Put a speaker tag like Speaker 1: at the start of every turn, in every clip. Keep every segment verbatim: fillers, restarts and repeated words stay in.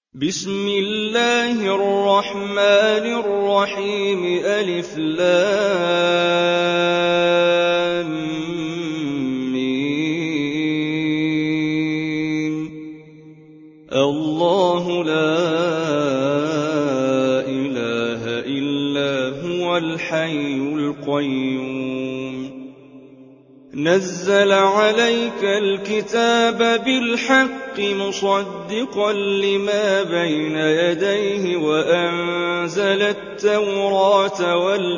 Speaker 1: بسم الله الرحمن الرحيم ألف لام ميم الله لا إله إلا هو الحي القيوم نزل عليك الكتاب بالحق مصدقا لما بين يديه وأنزل التوراة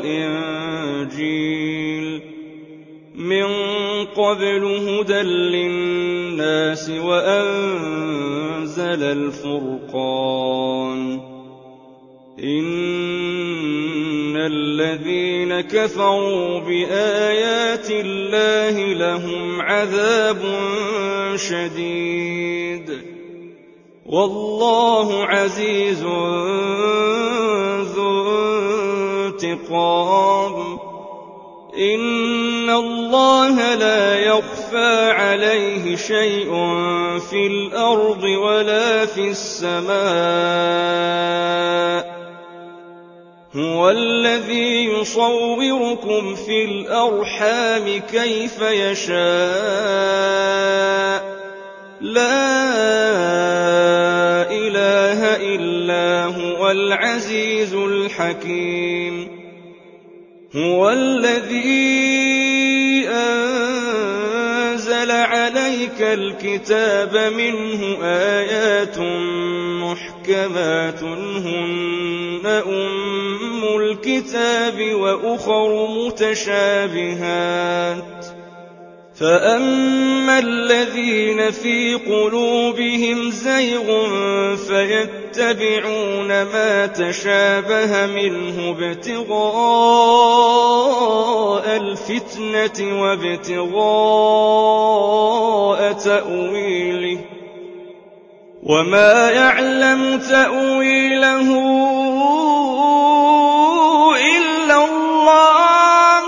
Speaker 1: والإنجيل من قبل هدى للناس وأنزل الفرقان إن الذين كفروا بآيات الله لهم عذاب شديد والله عزيز ذو انتقام إن الله لا يخفى عليه شيء في الأرض ولا في السماء هو الذي يصوركم في الأرحام كيف يشاء لا إله إلا هو العزيز الحكيم هو الذي أنزل عليك الكتاب منه آيات محكمات هن أم الكتاب وأخر متشابهات فأما الذين في قلوبهم زيغ فيتبعون ما تشابه منه ابتغاء الفتنة وابتغاء تأويله وما يعلم تأويله إلا الله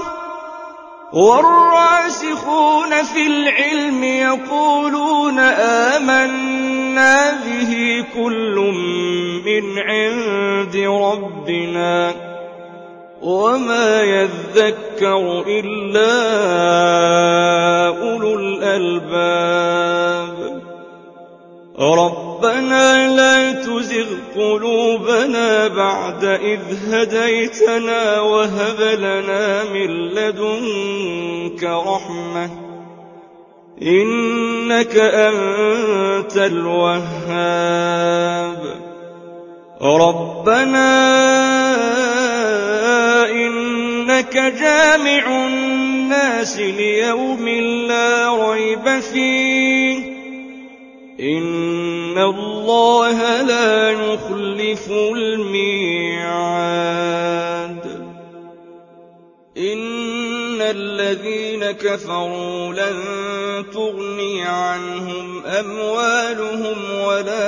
Speaker 1: والراسخون في العلم يقولون آمنا به كل من عند ربنا وما يذكر إلا أولو الألباب ربنا لا تزغ قلوبنا بعد إذ هديتنا وهب لنا من لدنك رحمة إنك أنت الوهاب ربنا إنك جامع الناس ليوم لا ريب فيه إن الله لا يخلف الميعاد إن الذين كفروا لن تغني عنهم أموالهم ولا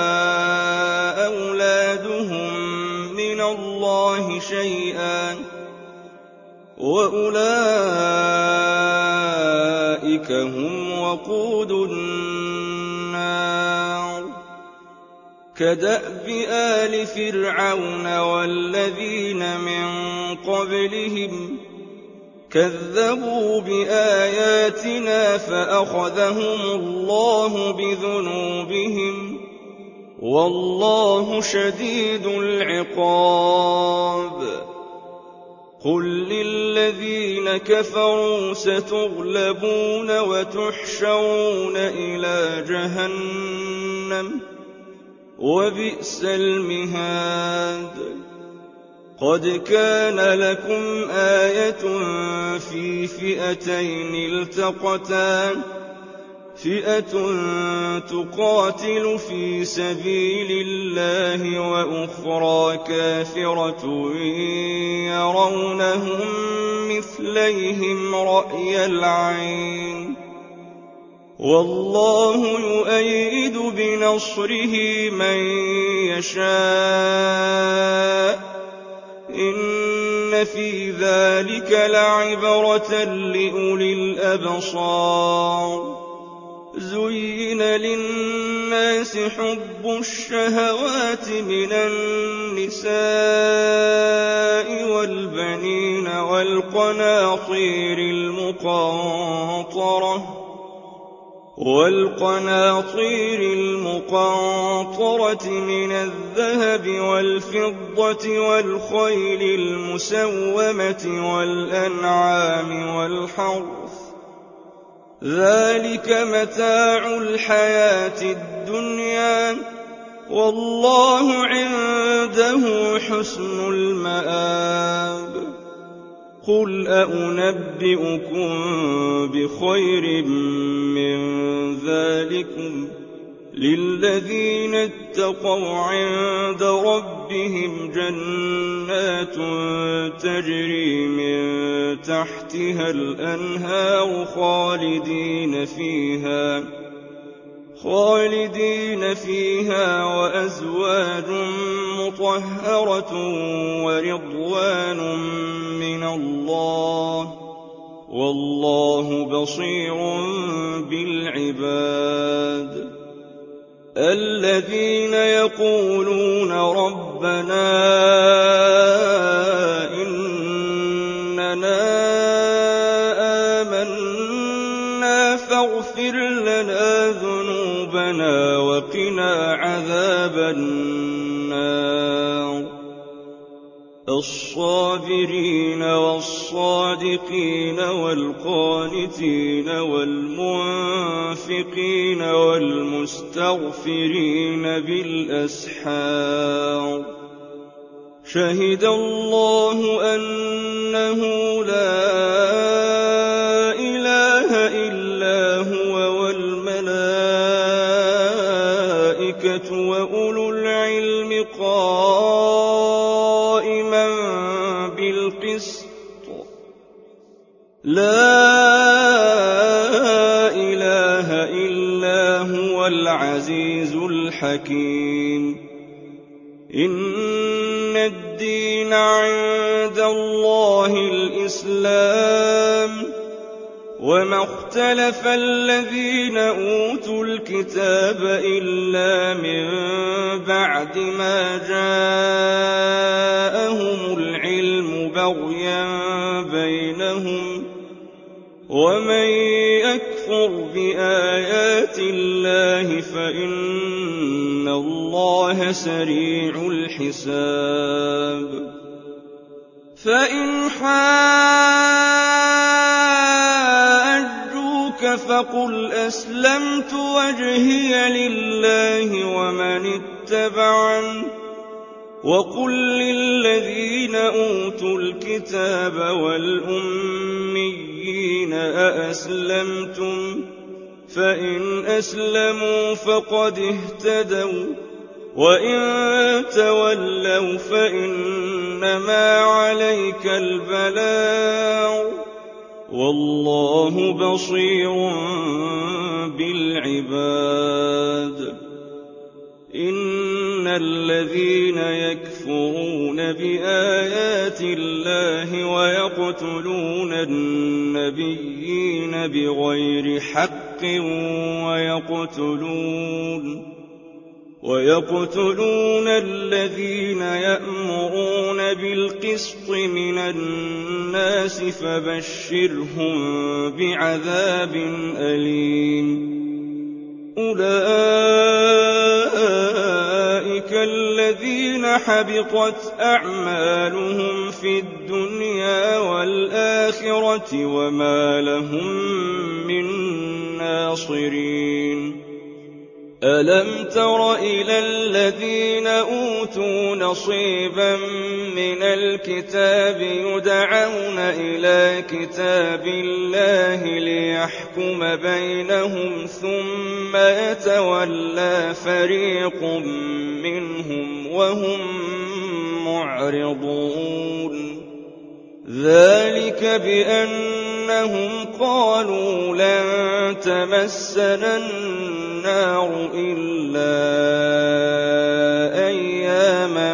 Speaker 1: أولادهم من الله شيئا وأولئك هم وقود النار كدأب آل فرعون والذين من قبلهم كذبوا بآياتنا فأخذهم الله بذنوبهم والله شديد العقاب قل للذين كفروا ستغلبون وتحشرون إلى جهنم وبئس المهاد قد كان لكم آية في فئتين التقتا فئة تقاتل في سبيل الله وأخرى كافرة يرونهم مثليهم رأي العين والله يؤيد بنصره من يشاء إن في ذلك لعبرة لأولي الأبصار زُيِّنَ لِلنَّاسِ حُبُّ الشَّهَوَاتِ مِنَ النِّسَاءِ وَالْبَنِينَ وَالْقَنَاطِيرِ الْمُقَنطَرَةِ وَالْقَنَاطِيرِ الْمُقَنطَرَةِ مِنَ الذَّهَبِ وَالْفِضَّةِ وَالْخَيْلِ الْمُسَوَّمَةِ وَالْأَنْعَامِ وَالْحَرْثِ ۗ ذَٰلِكَ مَتَاعُ الْحَيَاةِ الدُّنْيَا ۖ وَاللَّهُ عِندَهُ حُسْنُ الْمَآبِ. قُلْ أَؤُنَبِّئُكُم بِخَيْرٍ مِّن ذَٰلِكُمْ ۚ لِلَّذِينَ اتَّقَوْا عِندَ رَبِّهِمْ جَنَّاتٌ تَجْرِي مِن تَحْتِهَا الْأَنْهَارُ خَالِدِينَ فِيهَا خالدين فيها وَأَزْوَاجٌ مُّطَهَّرَةٌ وَرِضْوَانٌ مِّنَ اللَّهِ ۗ وَاللَّهُ بَصِيرٌ بِالْعِبَادِ. الَّذِينَ يَقُولُونَ رَبَّنَا إِنَّنَا آمَنَّا فَاغْفِرْ لَنَا ذُنُوبَنَا وَقِنَا عَذَابَ النَّارِ. الصَّابِرِينَ وَالصَّادِقِينَ وَالْقَانِتِينَ وَالْمُنفِقِينَ وَالْمُسْتَغْفِرِينَ بِالْأَسْحَارِ. شَهِدَ اللَّهُ أَنَّهُ لَا إِلَٰهَ إِلَّا هُوَ وَالْمَلَائِكَةُ وَأُولُو الْعِلْمِ قَائِمًا بِالْقِسْطِ ۚ لَا إِلَٰهَ إِلَّا هُوَ الْعَزِيزُ الْحَكِيمُ. إِنَّ الدِّينَ عِندَ اللَّهِ الْإِسْلَامُ ۗ وَمَا اخْتَلَفَ الَّذِينَ أُوتُوا الْكِتَابَ إِلَّا مِن بَعْدِ مَا جَاءَهُمُ الْعِلْمُ بَغْيًا بَيْنَهُمْ ۗ وَمَن يَكْفُرْ بِآيَاتِ اللَّهِ فَإِنَّ اللَّهَ سَرِيعُ الْحِسَابِ. فَإِنْ حَاجُّوكَ فَقُلْ أَسْلَمْتُ وَجْهِيَ لِلَّهِ وَمَنِ اتَّبَعَنِ ۗ وَقُل لِّلَّذِينَ أُوتُوا الْكِتَابَ وَالْأُمِّيِّينَ أَأَسْلَمْتُمْ ۚ فَإِنْ أَسْلَمُوا فَقَدِ اهْتَدَوا ۖ وَّإِن تَوَلَّوْا فَإِنَّمَا عَلَيْكَ الْبَلَاغُ ۗ وَاللَّهُ بَصِيرٌ بِالْعِبَادِ. إِنَّ الَّذِينَ يَكْفُرُونَ بِآيَاتِ اللَّهِ وَيَقْتُلُونَ النَّبِيِّينَ بِغَيْرِ حَقٍّ وَيَقْتُلُونَ وَيَقْتُلُونَ الَّذِينَ يَأْمُرُونَ بِالْقِسْطِ مِنَ النَّاسِ فَبَشِّرْهُم بِعَذَابٍ أَلِيمٍ. أُولَٰئِكَ الَّذِينَ حَبِطَتْ أَعْمَالُهُمْ فِي الدُّنْيَا وَالْآخِرَةِ وَمَا لَهُم مِّن نَّاصِرِينَ. أَلَمْ تَرَ إِلَى الَّذِينَ أُوتُوا نَصِيبًا مِّنَ الْكِتَابِ يُدْعَوْنَ إِلَىٰ كِتَابِ اللَّهِ لِيَحْكُمَ بَيْنَهُمْ ثُمَّ يَتَوَلَّىٰ فَرِيقٌ مِّنْهُمْ وَهُم مُّعْرِضُونَ. ذَٰلِكَ بِأَنَّهُمْ قَالُوا لَن تَمَسَّنَا النَّارُ إِلَّا أَيَّامًا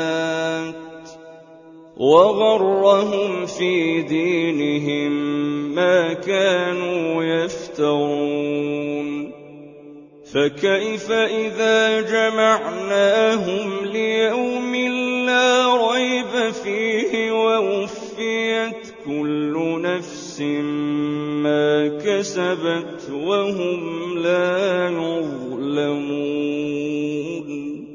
Speaker 1: مَّعْدُودَاتٍ ۖ وَغَرَّهُمْ فِي دِينِهِم ما كانوا يفترون فكيف إذا جمعناهم ليوم لا ريب فيه ووفيت كل نفس ما كسبت وهم لا يظلمون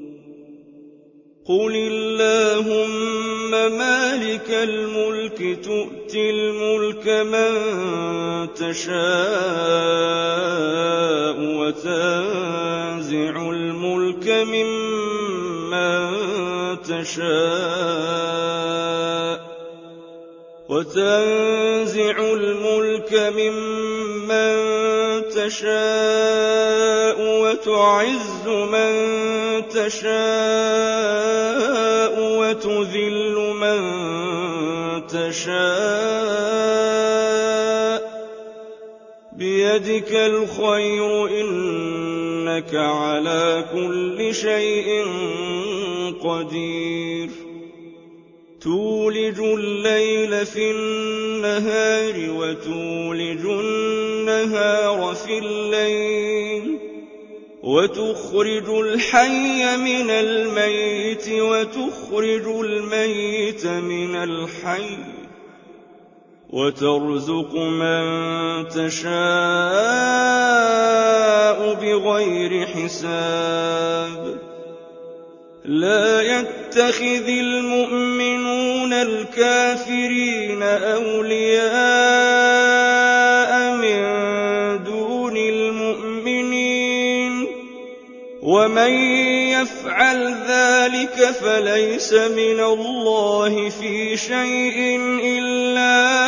Speaker 1: قل اللهم مالك الملك تؤتي الملك من تشاء وتنزع الملك ممن تشاء وتنزع الملك ممن تشاء وتعز من تشاء وتذل من تشاء بيدك الخير إنك على كل شيء قدير تولج الليل في النهار وتولج النهار في الليل وتخرج الحي من الميت وتخرج الميت من الحي وترزق من تشاء بغير حساب لا يتخذ المؤمنون الكافرين أولياء من دون المؤمنين ومن يفعل ذلك فليس من الله في شيء إلا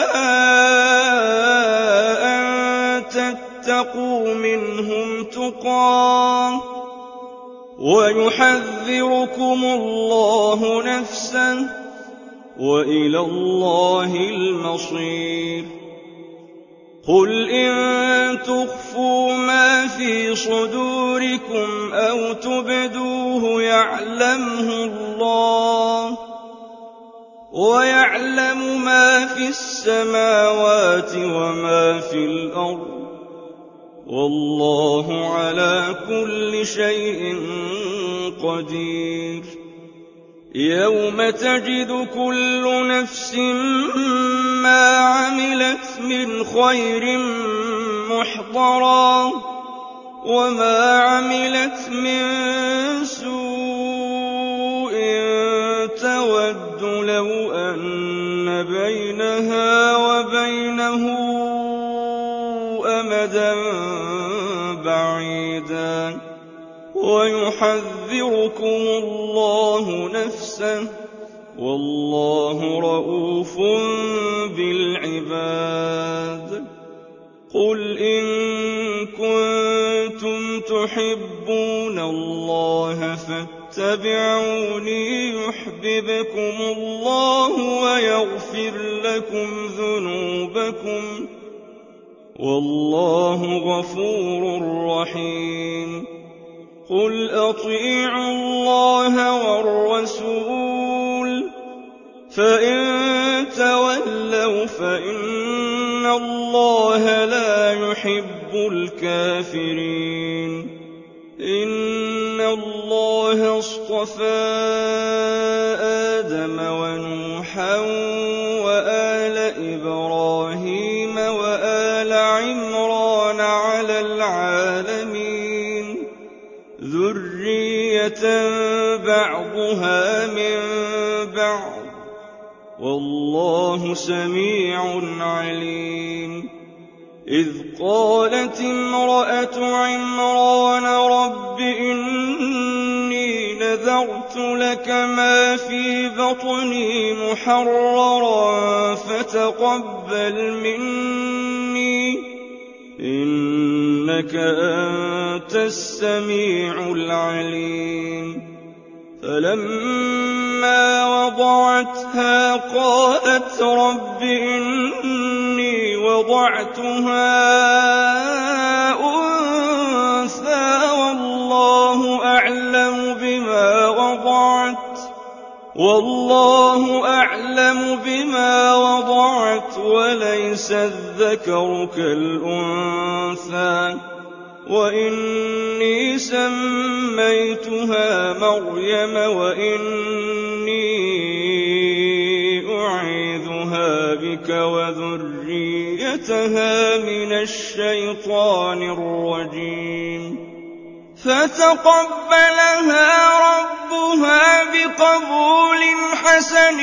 Speaker 1: أن تتقوا منهم تقاه ويحذركم الله نفسه وإلى الله المصير قل إن تخفوا ما في صدوركم أو تبدوه يعلمه الله ويعلم ما في السماوات وما في الأرض والله على كل شيء قدير يوم تجد كل نفس ما عملت من خير محضرا وما عملت من سوء تود لو أن بينها وبينه أمدا بعيدا ويحذركم الله نفسه والله رءوف بالعباد قل إن كنتم تحبون الله فاتبعوني يحببكم الله ويغفر لكم ذنوبكم والله غفور رحيم قل أطيعوا الله والرسول فإن تولوا فإن الله لا يحب الكافرين إن الله اصطفى آدم ونوحا وآل إبراهيم وآل عمران على العالمين ذرية بعضها من بعض والله سميع عليم إذ قالت امرأة عمران رب إني نذرت لك ما في بطني محررا فتقبل مني إنك أنت السميع العليم فلما وضعتها قالت رب إني وضعتها أنثى والله أعلم بما وضعت والله أعلم بما وضعت وَلَيْسَ الذَّكَرُ كَالْأُنثَىٰ وَإِنِّي سَمَّيْتُهَا مَرْيَمَ وَإِنِّي أُعِيذُهَا بِكَ وَذُرِّيَّتَهَا مِنَ الشَّيْطَانِ الرَّجِيمِ فَتَقَبَّلَهَا رَبُّهَا بِقَبُولٍ حَسَنٍ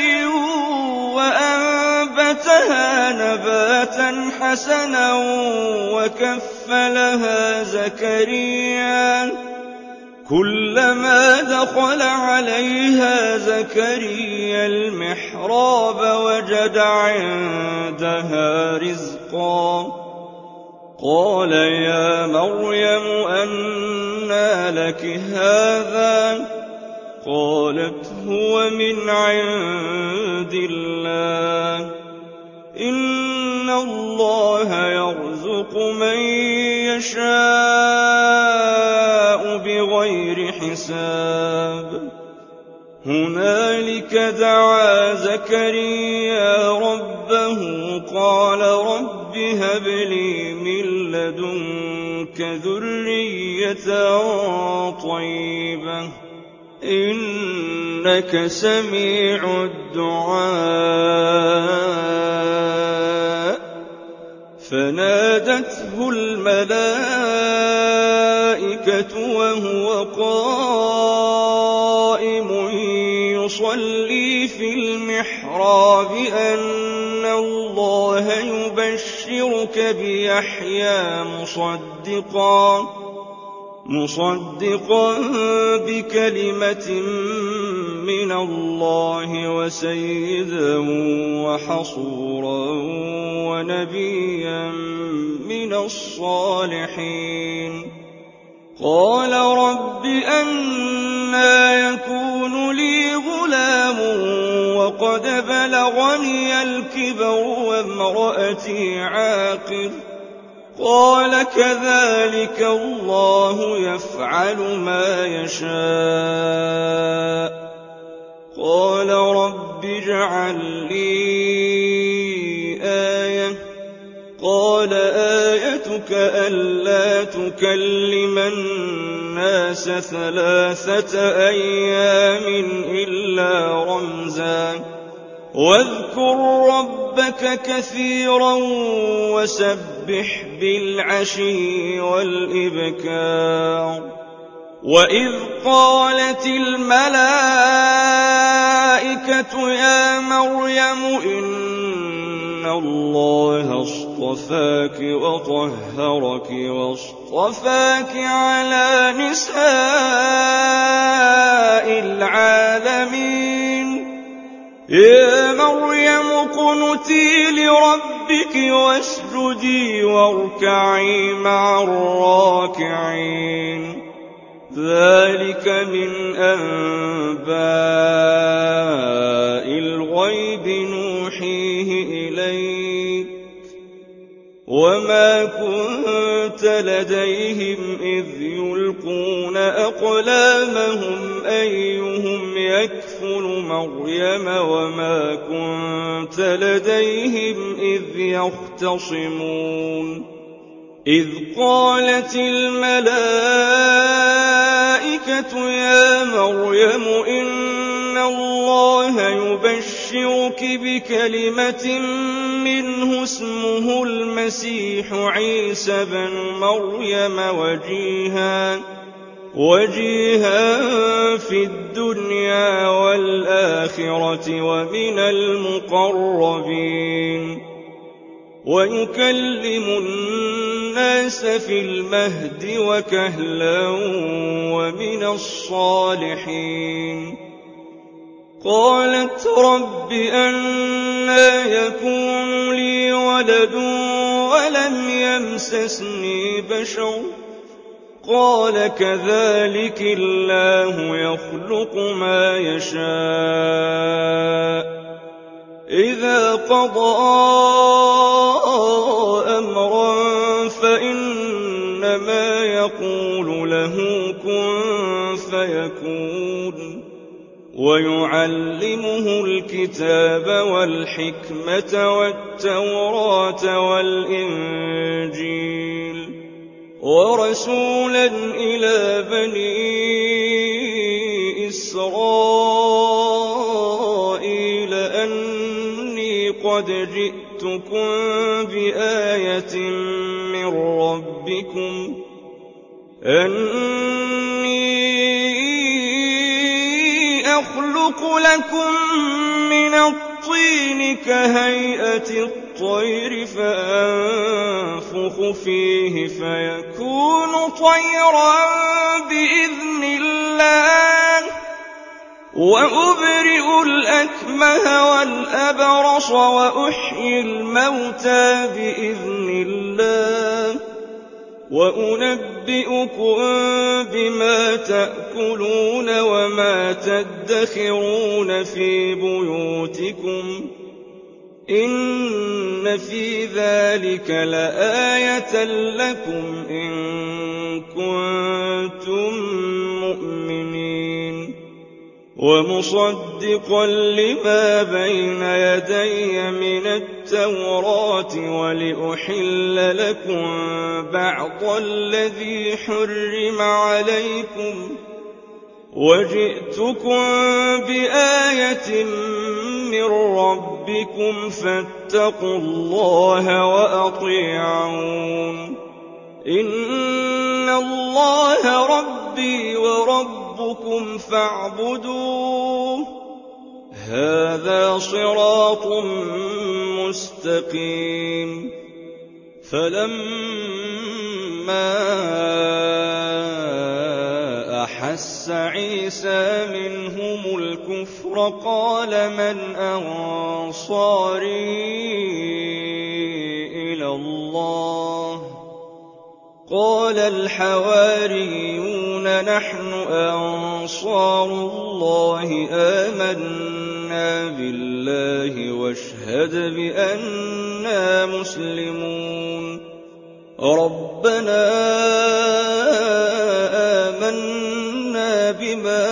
Speaker 1: وَأَنبَتَهَا نَبَاتًا حَسَنًا وَكَفَّلَهَا زَكَرِيَّا كُلَّمَا دَخَلَ عَلَيْهَا زَكَرِيَّا الْمِحْرَابَ وَجَدَ عِندَهَا رِزْقًا قَالَ يَا مَرْيَمُ أَنَّىٰ لَكِ هَٰذَا قَالَتْ هُوَ مِنْ عِندِ اللَّهِ إِنَّ اللَّهَ يَرْزُقُ مَن يَشَاءُ بِغَيْرِ حِسَابٍ هُنَالِكَ دَعَا زَكَرِيَّا رَبَّهُ قَالَ رَبِّ هَبْ لِي مِن لَّدُنكَ ذُرِّيَّةً طَيِّبَةً إِنَّكَ سَمِيعُ الدُّعَاءِ فَنَادَتْهُ الْمَلَائِكَةُ وَهُوَ قَائِمٌ يُصَلِّي فِي الْمِحْرَابِ أَنَّ اللَّهَ يُبَشِّرُكَ بِيَحْيَىٰ مُصَدِّقًا مُصَدِّقًا بِكَلِمَةٍ مِّنَ اللَّهِ وَسَيِّدًا وَحَصُورًا وَنَبِيًّا مِّنَ الصَّالِحِينَ قَالَ رَبِّ أَنَّىٰ يَكُونُ لِي غُلَامٌ وَقَدْ بَلَغَنِيَ الْكِبَرُ وَامْرَأَتِي عَاقِرٌ قَالَ كَذَٰلِكَ اللَّهُ يَفْعَلُ مَا يَشَاءُ قَالَ رَبِّ اجْعَل لِّي آيَةً قَالَ آيَتُكَ أَلَّا تُكَلِّمَ النَّاسَ ثَلَاثَةَ أَيَّامٍ إِلَّا رَمْزًا وَاذْكُر رَّبَّكَ كَثِيرًا وَسَبِّحْ بِالْعَشِيِّ وَالْإِبْكَارِ وَإِذْ قَالَتِ الْمَلَائِكَةُ يَا مَرْيَمُ إِنَّ اللَّهَ اصْطَفَاكِ وَطَهَّرَكِ وَاصْطَفَاكِ عَلَىٰ نِسَاءِ الْعَالَمِينَ يَا مَرْيَمُ اقْنُتِي لِرَبِّكِ وَاسْجُدِي وَارْكَعِي مَعَ الرَّاكِعِينَ ذَٰلِكَ مِنْ أَنبَاءِ الْغَيْبِ نُوحِيهِ إِلَيْكَ وَمَا كُنتَ لَدَيْهِمْ إِذْ يُلْقُونَ أَقْلَامَهُمْ أَيُّهُمْ يَكْفُلُ مَرْيَمَ وَمَا كُنتَ لَدَيْهِمْ إِذْ يَخْتَصِمُونَ إِذْ قَالَتِ الْمَلَائِكَةُ يَا مَرْيَمُ إِنَّ اللَّهَ يُبَشِّرُكِ بِكَلِمَةٍ مِّنْهُ اسْمُهُ الْمَسِيحُ عِيسَى ابْنُ مَرْيَمَ وَجِيهًا وَجِيهًا فِي الدُّنْيَا وَالْآخِرَةِ وَمِنَ الْمُقَرَّبِينَ وَيُكَلِّمُ النَّاسَ فِي الْمَهْدِ وَكَهْلًا وَمِنَ الصَّالِحِينَ قَالَتْ رَبِّ أَنَّىٰ يَكُونُ لِي وَلَدٌ وَلَمْ يَمْسَسْنِي بَشَرٌ قَالَ كَذَٰلِكِ اللَّهُ يَخْلُقُ مَا يَشَاءُ إِذَا قَضَىٰ أَمْرًا فَإِنَّمَا يَقُولُ لَهُ كُن فَيَكُونُ ويعلمه الكتاب والحكمة والتوراة والإنجيل ورسولا إلى بني إسرائيل أني قد جئتكم بآية من ربكم أني أخلق لكم من الطين كهيئة الطير فأنفخ فيه فيكون طيرا بإذن الله وأبرئ الأكمه والأبرص وأحيي الموتى بإذن الله وأنبئكم بما تأكلون وما تدخرون في بيوتكم إن في ذلك لآية لكم إن كنتم مؤمنين ومصدقا لما بين يدي من التوراة ولأحل لكم بعض الذي حرم عليكم وجئتكم بآية من ربكم فاتقوا الله وأطيعون إن الله ربي وربكم فاعبدوه هذا صراط مستقيم فلما أحس عيسى منهم الكفر قال من أنصاري إلى الله قال الحواريون نحن أنصار الله آمنا بالله واشهد بأننا مسلمون ربنا آمنا بما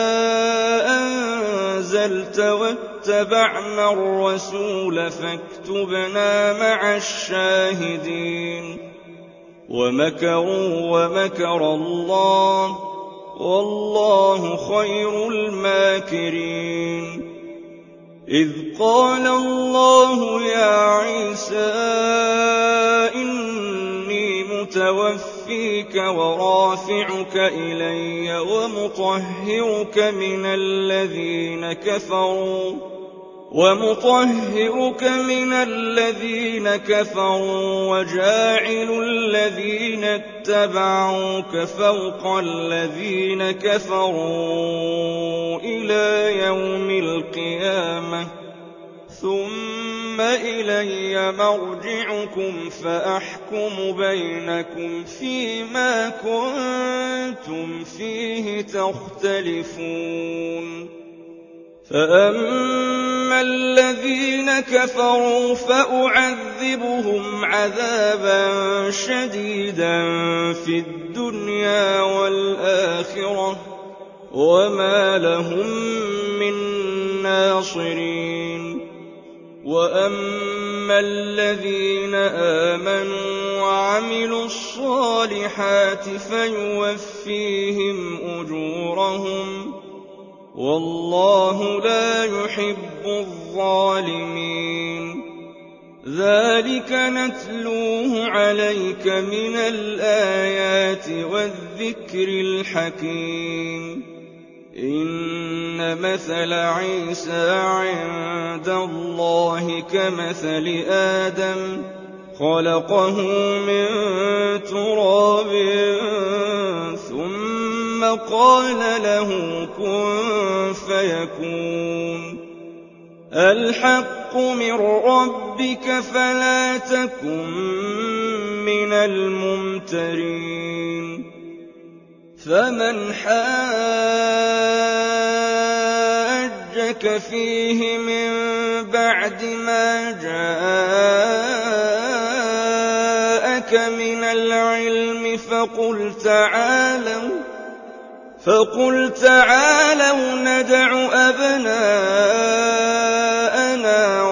Speaker 1: أنزلت واتبعنا الرسول فاكتبنا مع الشاهدين ومكروا ومكر الله والله خير الماكرين إذ قال الله يا عيسى إني متوفيك ورافعك إلي ومطهرك من الذين كفروا ومطهرك من الذين كفروا وجاعل الذين اتبعوك فوق الذين كفروا إلى يوم القيامة ثم إلي مرجعكم فأحكم بينكم فيما كنتم فيه تختلفون فأما الذين كفروا فأعذبهم عذابا شديدا في الدنيا والآخرة وما لهم من ناصرين وأما الذين آمنوا وعملوا الصالحات فيوفيهم أجورهم والله لا يحب الظالمين ذلك نتلوه عليك من الآيات والذكر الحكيم إن مثل عيسى عند الله كمثل آدم خلقه من تراب ثم قال له كن فيكون الحق من ربك فلا تكن من الممترين فمن حاجك فيه من بعد ما جاءك من العلم فقل تعالوا فقل تعالوا ندع أبناءنا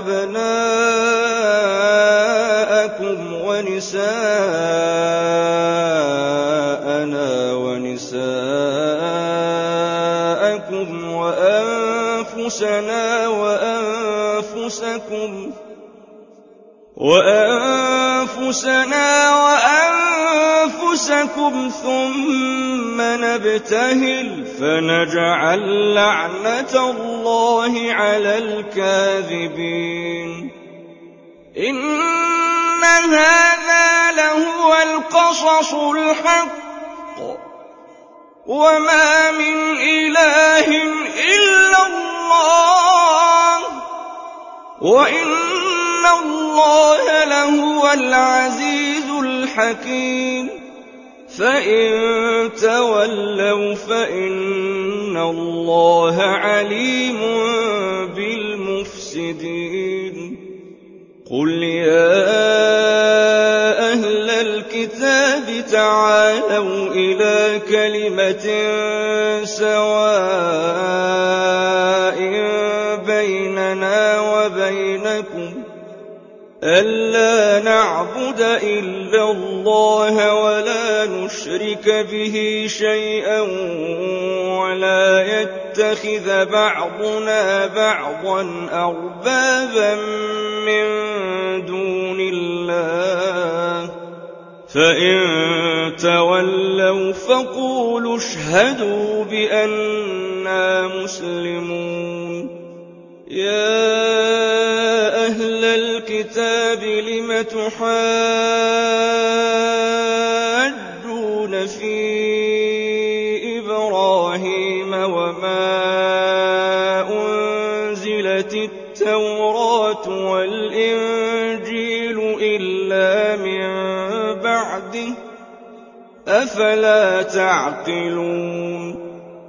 Speaker 1: وأبناءكم ونساءنا ونساءكم وأنفسنا وأنفسكم وأنفسنا وأنفسكم ثم نبتهل فنجعل لعنة الله على الكاذبين إن هذا لهو القصص الحق وما من إله إلا الله وإن الله لهو العزيز الحكيم فإن تولوا فإن الله عليم بالمفسدين قل يا أهل الكتاب تعالوا إلى كلمة سواء بيننا وبينكم ألا نعبد إلا الله ولا نشرك به شيئا ولا يتخذ بعضنا بعضا أربابا من دون الله فإن تولوا فقولوا اشهدوا بأننا مسلمون يا أهل الكتاب لم تحاجون في إبراهيم وما أنزلت التوراة والإنجيل إلا من بعده أفلا تعقلون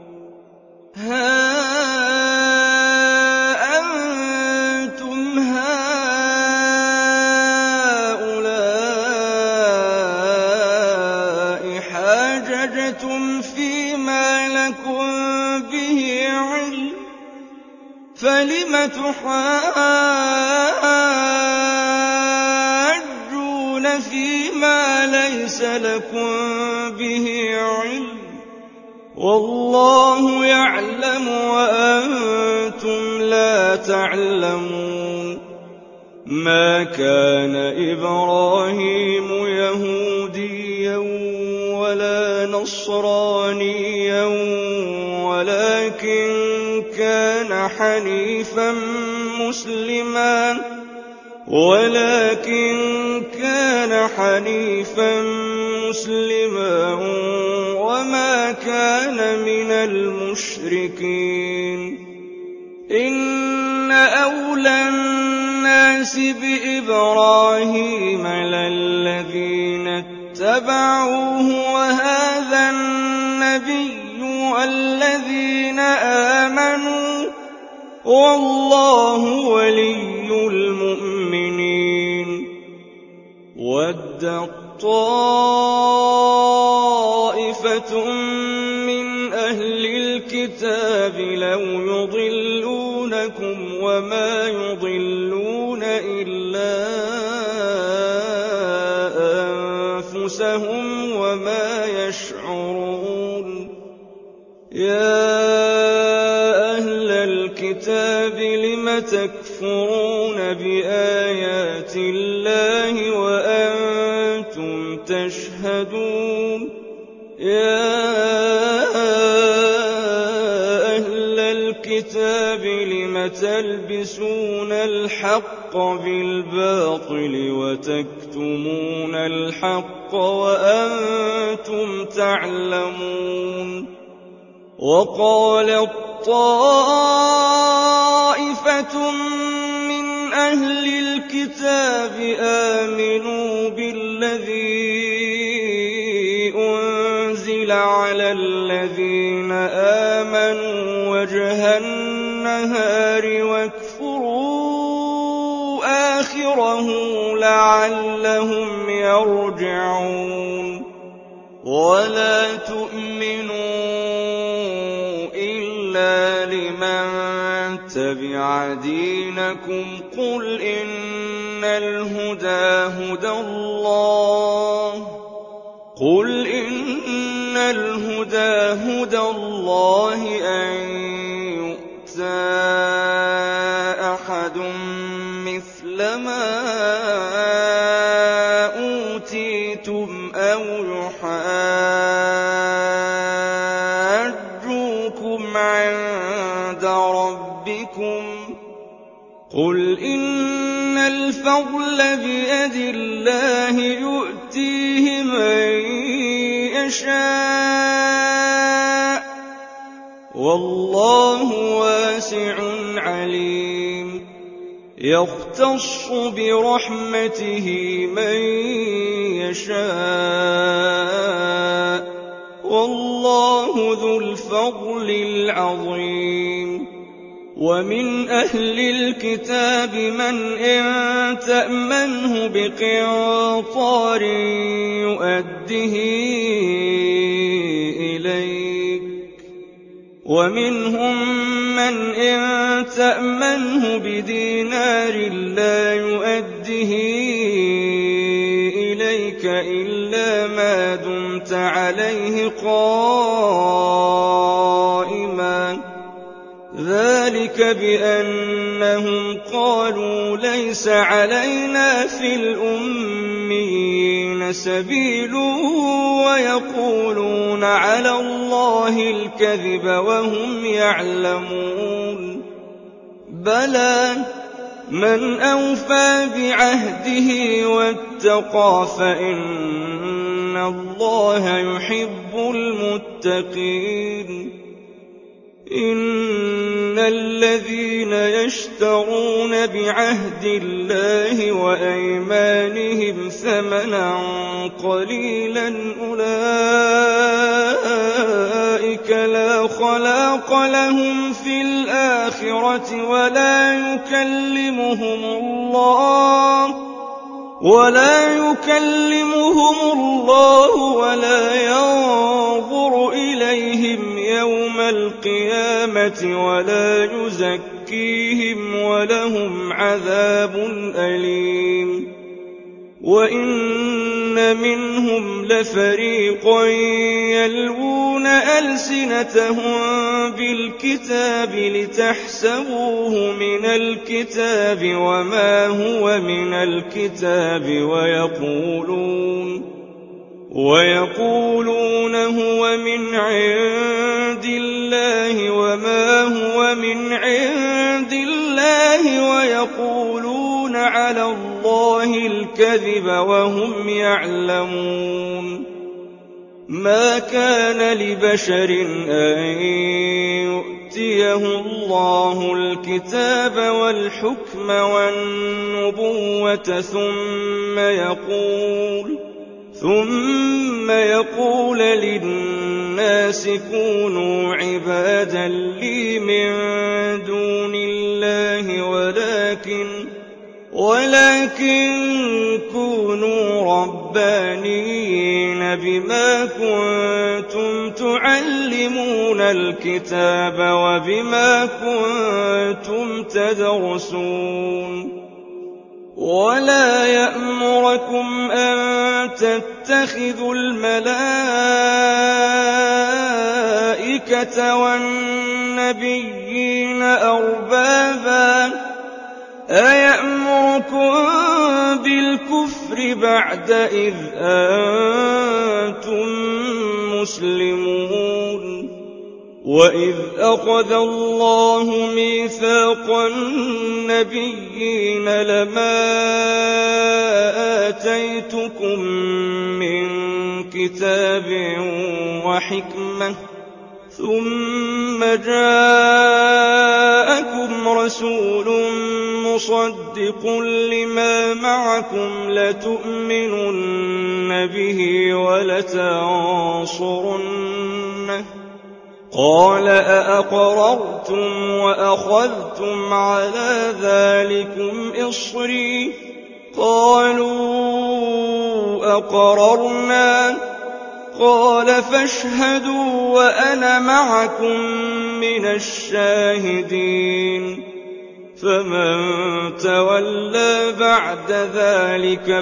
Speaker 1: فيما لكم به علم فلم تحاجون فيما ليس لكم به علم والله يعلم وأنتم لا تعلمون ما كان إبراهيم يهوديا ولا نصرانيا ولكن كان حنيفا مسلما ولكن كان حنيفا مسلما وما كان من المشركين إن أولى الناس بإبراهيم للذين اتبعوه وهذا النبي والذين آمنوا والله ولي المؤمنين ودت طائفة من أهل الكتاب لو يضلونكم وما يضلون إلا أنفسهم وما يشعرون يا أهل الكتاب لم تكفرون بآيات الله وأنتم تشهدون يا أهل الكتاب لم تلبسون الحق بالباطل وتكتمون الحق وأنتم تعلمون وقالت طائفة من أهل الكتاب آمنوا بالذي أنزل على الذين آمنوا وجه النهار واكفروا آخره لعلهم يرجعون ولا تؤمنوا إلا لمن تبع دينكم قل إن الهدى هدى الله قل إن الهدى هدى الله أن يؤتى أحد مثل ما أوتيتم أو يحاجوكم عند ربكم قل إن الفضل بيد الله يؤتيه من يشاء والله واسع عليم يختص برحمته من يشاء والله ذو الفضل العظيم ومن أهل الكتاب من إن تأمنه بقنطار يؤده إليك ومنهم من إن تأمنه بدينار لا يؤده إليك إلا ما دمت عليه قائما ذلك بأنهم قالوا ليس علينا في الأميين سبيل ويقولون على الله الكذب وهم يعلمون بلى من أوفى بعهده واتقى فإن الله يحب المتقين إن الذين يشترون بعهد الله وأيمانهم ثمنا قليلا أولئك لا خلاق لهم في الآخرة ولا يكلمهم الله ولا يكلمهم الله ولا ينظر إليهم يوم القيامة ولا يزكيهم ولهم عذاب أليم وإن منهم لفريقا يلوون ألسنتهم بالكتاب لتحسبوه من الكتاب وما هو من الكتاب ويقولون ويقولون هو من عند الله وما هو من عند الله ويقولون على الله الكذب وهم يعلمون ما كان لبشر أن يؤتيه الله الكتاب والحكم والنبوة ثم يقول ثم يقول للناس كونوا عبادا لي من دون الله ولكن ولكن كونوا ربانيين بما كنتم تعلمون الكتاب وبما كنتم تدرسون ولا يأمركم أن تتخذوا الملائكة والنبيين أربابا أيأمركم بالكفر بعد إذ أنتم مسلمون وإذ أخذ الله ميثاق النبيين لما آتيتكم من كتاب وحكمة ثم جاءكم رسول مصدق لما معكم لتؤمنن به ولتنصرنه قال أأقررتم وأخذتم على ذلكم إصري قالوا أقررنا قال فاشهدوا وأنا معكم من الشاهدين فمن تولى بعد ذلك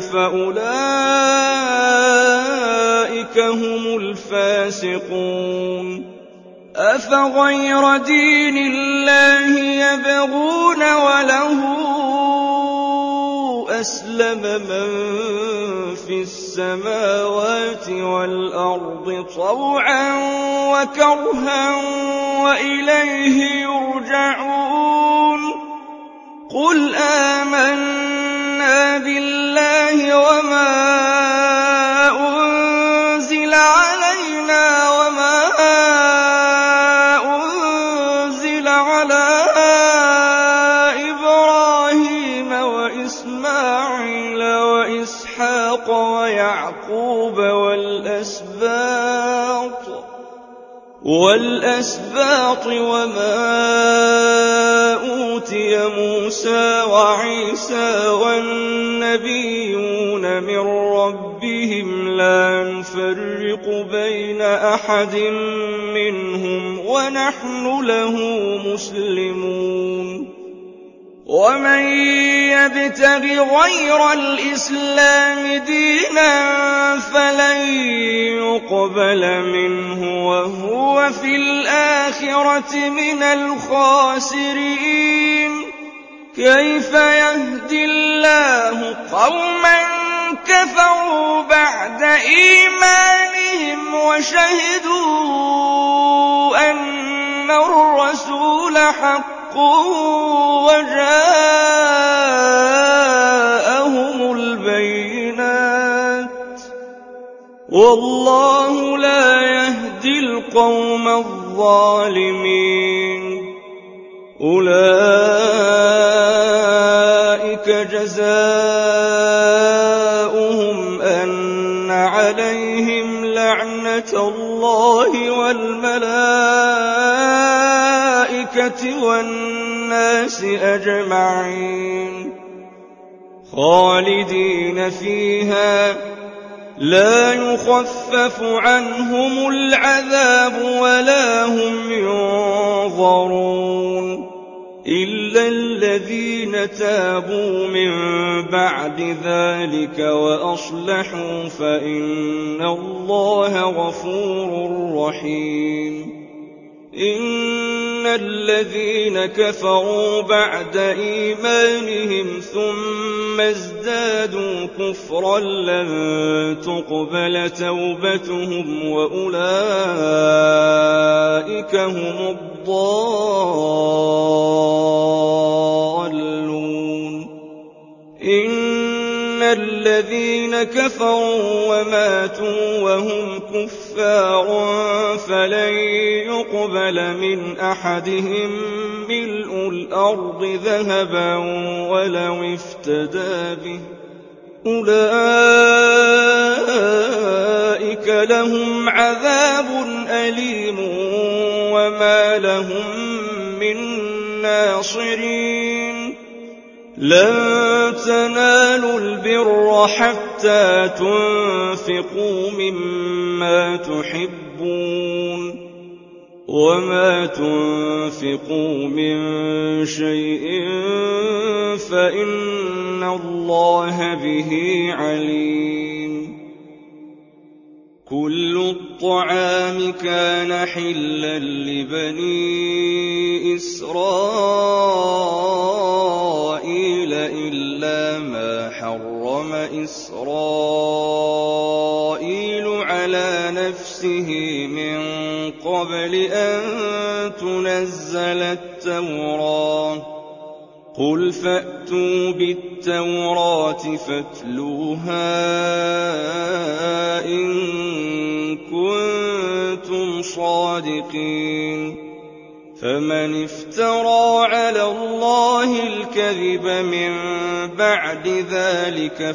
Speaker 1: فأولئك هم الفاسقون أفغير دين الله يبغون وله أسلم من في السماوات والأرض طوعا وكرها وإليه يرجعون قل آمنا بالله وما أنزل علينا وما أنزل على إبراهيم وإسماعيل وإسحاق ويعقوب والأسباط والأسباط وما أوتي موسى وعيسى والنبيون من ربهم لا نفرق بين أحد منهم ونحن له مسلمون ومن يبتغ غير الإسلام دينا فلن يقبل منه وهو في الآخرة من الخاسرين كيف يهدي الله قوما كفروا بعد إيمانهم وشهدوا أن الرسول حق وجاءهم البينات والله لا يهدي القوم الظالمين أولئك جزاؤهم أن عليهم لعنة الله والملائكة والناس أجمعين خالدين فيها لا يخفف عنهم العذاب ولا هم ينظرون إلا الذين تابوا من بعد ذلك وأصلحوا فإن الله غفور رحيم إن الذين كفروا بعد إيمانهم ثم ازدادوا كفرا لن تقبل توبتهم وأولئك هم الضالون إن الذين كفروا وماتوا وهم كفار فلن يقبل من أحدهم ملء الأرض ذهبا ولو افتدى به أولئك لهم عذاب أليم وما لهم من ناصرين لن تنالوا البر حتى تنفقوا مما تحبون وما تنفقوا من شيء فإن الله به عليم كل الطعام كان حلا لبني إسرائيل إلا ما حرم إسرائيل على نفسه من قبل أن تنزل التوراة قل فأتوا بالتوراة فاتلوها إن كنتم صادقين فمن افترى على الله الكذب من بعد ذلك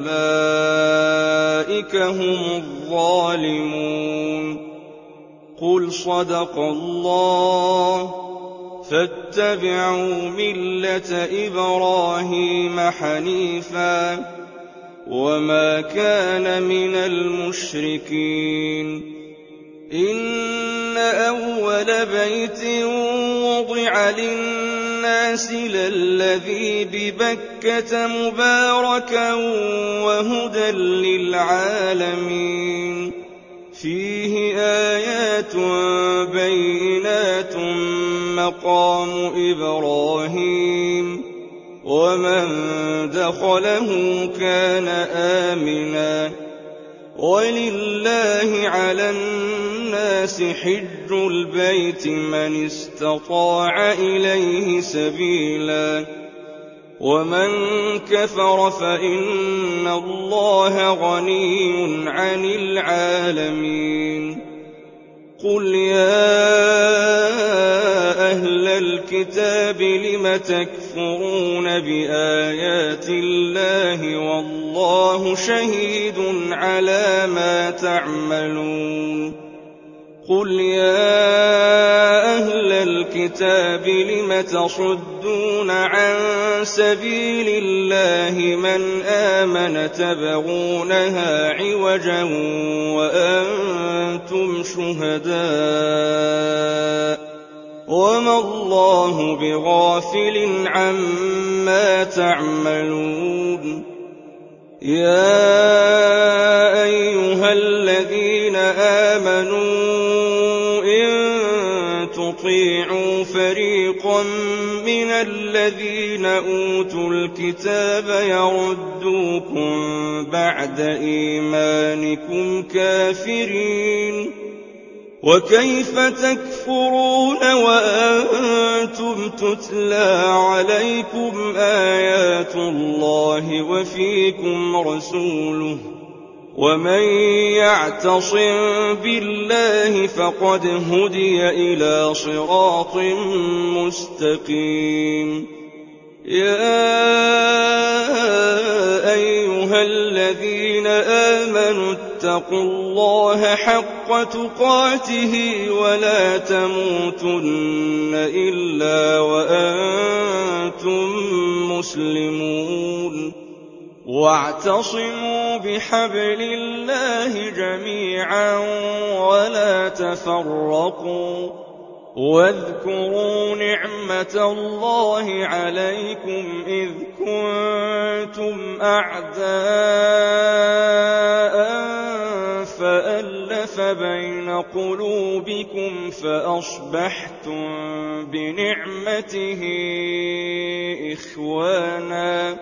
Speaker 1: فأولئك هم الظالمون قل صدق الله فاتبعوا ملة إبراهيم حنيفا وما كان من المشركين. إن أول بيت وضع للناس للذي ببكة مباركا وهدى للعالمين، فيه آيات بينات مقام إبراهيم، ومن دخله كان آمنا، ولله على الناس حج البيت من استطاع إليه سبيلا، ومن كفر فإن الله غني عن العالمين. قل يا أهل الكتاب لم تكفرون بآيات الله والله شهيد على ما تعملون. قل يا أهل الكتاب لم تصدون عن سبيل الله من آمن تبغونها عوجا وأنتم شهداء وما الله بغافل عما تعملون. يا أيها الذين آمنوا تطيعوا فريقا من الذين أوتوا الكتاب يردوكم بعد إيمانكم كافرين، وكيف تكفرون وأنتم تتلى عليكم آيات الله وفيكم رسوله، ومن يعتصم بالله فقد هدي إلى صراط مستقيم. يا أيها الذين آمنوا اتقوا الله حق تقاته ولا تموتن إلا وأنتم مسلمون، واعتصموا بحبل الله جميعا ولا تفرقوا، واذكروا نعمة الله عليكم إذ كنتم أعداء فألف بين قلوبكم فأصبحتم بنعمته إخوانا،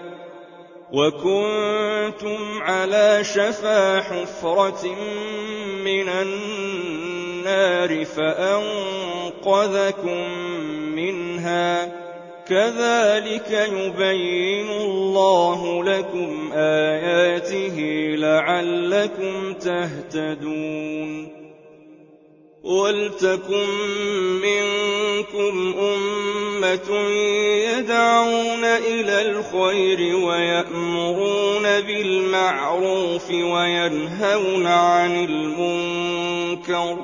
Speaker 1: وكنتم على شفا حفرة من النار فأنقذكم منها، كذلك يبين الله لكم آياته لعلكم تهتدون. ولتكن منكم أمة يدعون إلى الخير ويأمرون بالمعروف وينهون عن المنكر،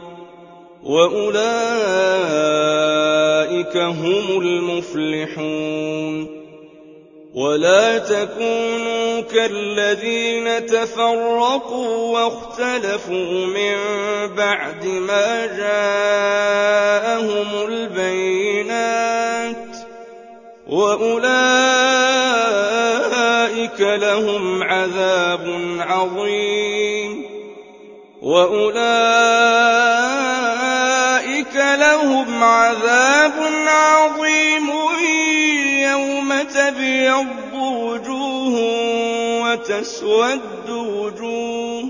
Speaker 1: وأولئك هم المفلحون. ولا تكونوا كالذين تفرقوا واختلفوا من بعد ما جاءهم البينات، وأولئك لهم عذاب عظيم وأولئك لهم عذاب عظيم يوم تبيض وجوه وتسود وجوه،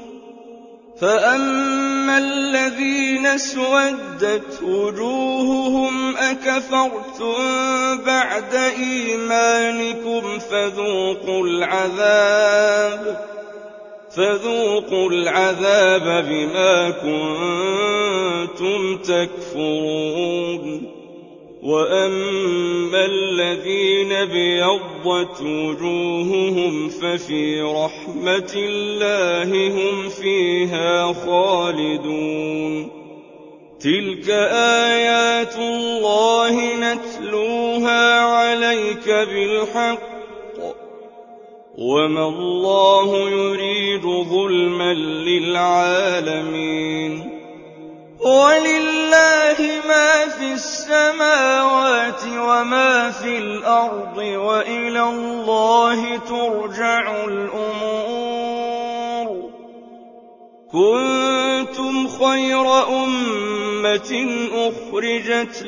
Speaker 1: فأما الذين اسودت وجوههم أكفرتم بعد إيمانكم فذوقوا العذاب فذوقوا العذاب بما كنتم تكفرون. وأما الذين ابيضت وجوههم ففي رحمة الله هم فيها خالدون. تلك آيات الله نتلوها عليك بالحق، وما الله يريد ظلما للعالمين ولله ما في السماوات وما في الأرض وإلى الله ترجع الأمور كنتم خير أمة أخرجت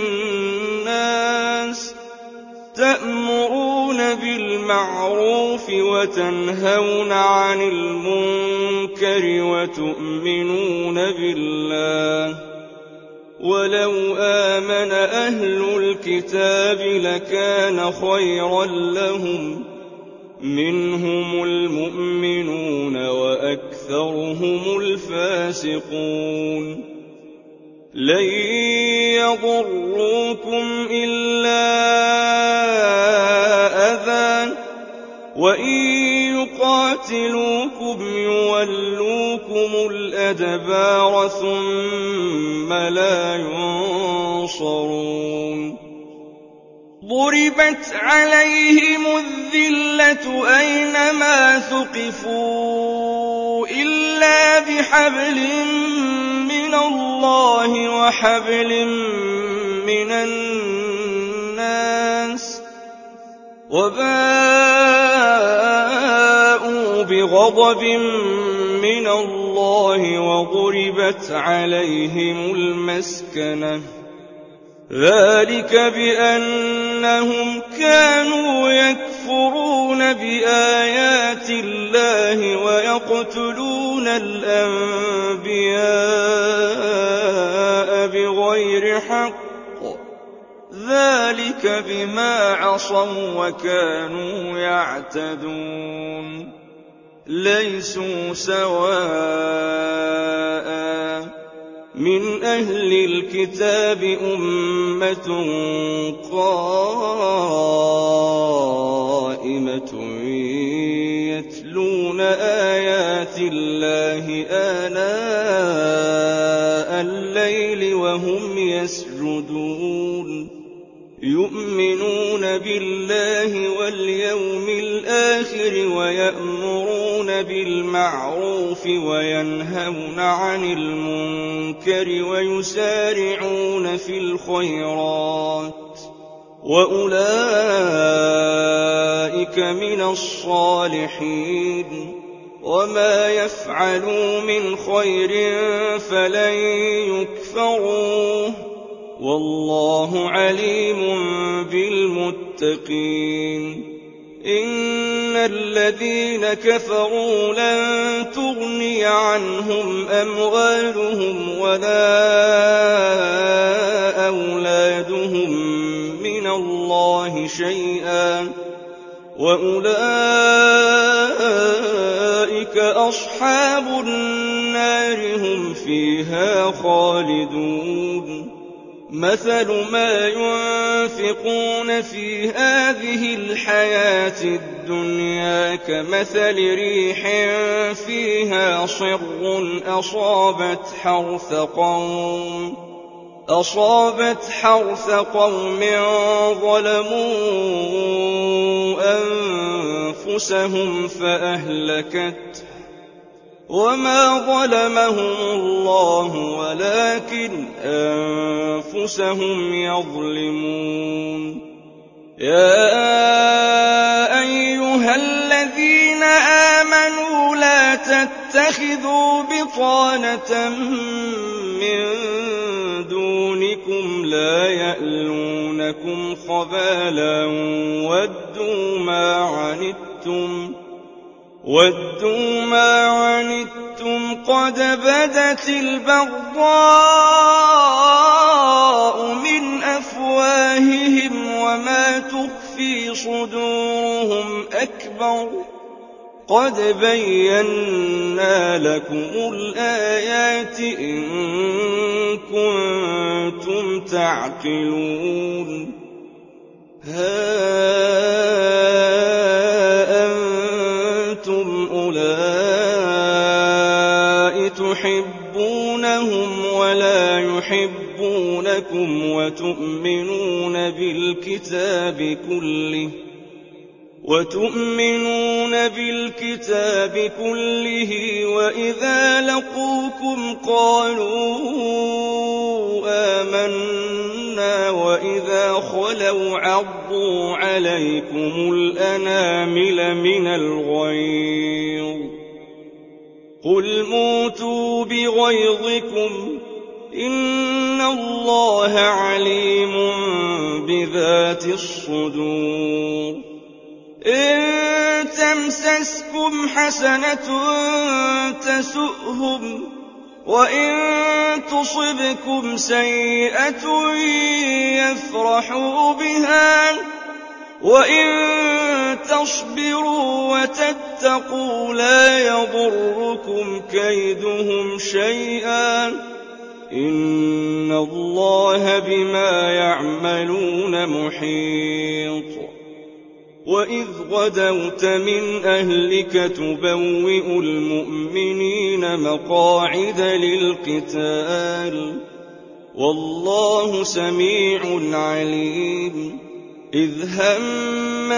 Speaker 1: للناس تأمرون بالمعروف وتنهون عن المنكر وتؤمنون بالله ولو آمن أهل الكتاب لكان خيرا لهم منهم المؤمنون وأكثرهم الفاسقون لن يضروكم إلا أذى وإن يقاتلوكم يولوكم الأدبار ثم لا ينصرون ضربت عليهم الذلة أينما ثقفوا إلا بحبل من الله وحبل من الناس وباءوا بغضب من الله وضربت عليهم المسكنة ذلك بأنهم كانوا يكفرون بآيات الله ويقتلون الأنبياء بغير حق ذلك بما عصوا وكانوا يعتدون ليسوا سواء من أهل الكتاب أمة قائمة يتلون آيات الله آناء الليل وهم يسجدون يؤمنون بالله واليوم الآخر ويأمرون بالمعروف وينهون عن المنكر ويسارعون في الخيرات وأولئك من الصالحين وما يفعلوا من خير فلن يكفروه والله عليم بالمتقين إن الذين كفروا لن تغني عنهم أموالهم ولا أولادهم من الله شيئا وأولئك أصحاب النار هم فيها خالدون مثل ما ينفقون في هذه الحياة الدنيا كمثل ريح فيها صر أصابت حرث قوم أصابت حرث قوم ظلموا أنفسهم فأهلكته وما ظلمهم الله ولكن أنفسهم يظلمون يا أيها الذين آمنوا لا تتخذوا بطانة من دونكم لا يألونكم خبالا ودوا ما عنتم ودوا ما عنتم قد بدت البغضاء من أفواههم وما تخفي صدورهم أكبر قد بينا لكم الآيات إن كنتم تعقلون ها أنتم أولئك تحبونهم ولا يحبونكم وتؤمنون بالكتاب كله وتؤمنون بالكتاب كله وإذا لقوكم قالوا آمنا وإذا خلوا عضوا عليكم الأنامل من الغيظ قل موتوا بغيظكم إن الله عليم بذات الصدور إن تمسسكم حسنة تسؤهم وإن تصبكم سيئة يفرحوا بها وإن تصبروا وتتقوا لا يضركم كيدهم شيئا إن الله بما يعملون محيط وإذ غدوت من أهلك تبوئ المؤمنين مقاعد للقتال والله سميع عليم إذ هم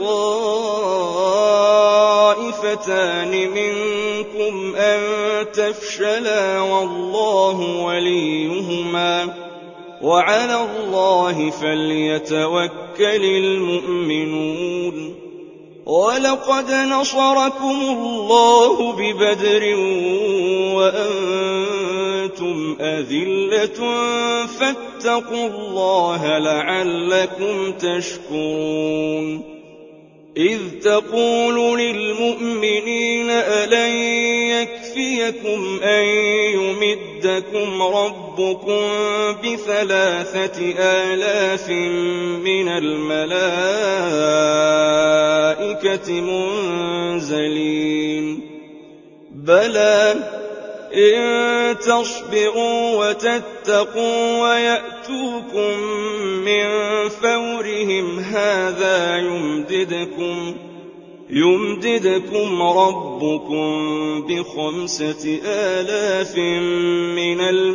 Speaker 1: الطائفتان منكم أن تفشلا والله وليهما وعلى الله فليتوكل المؤمنون ولقد نصركم الله ببدر وأنتم أذلة فاتقوا الله لعلكم تشكرون إذ تقول للمؤمنين ألن يكفيكم أن يمدكم ربكم بثلاثة آلاف من الملائكة منزلين بلى إن تصبروا وتتقوا ويأتوكم من فورهم هذا يمددكم يمددكم ربكم بخمسة آلاف من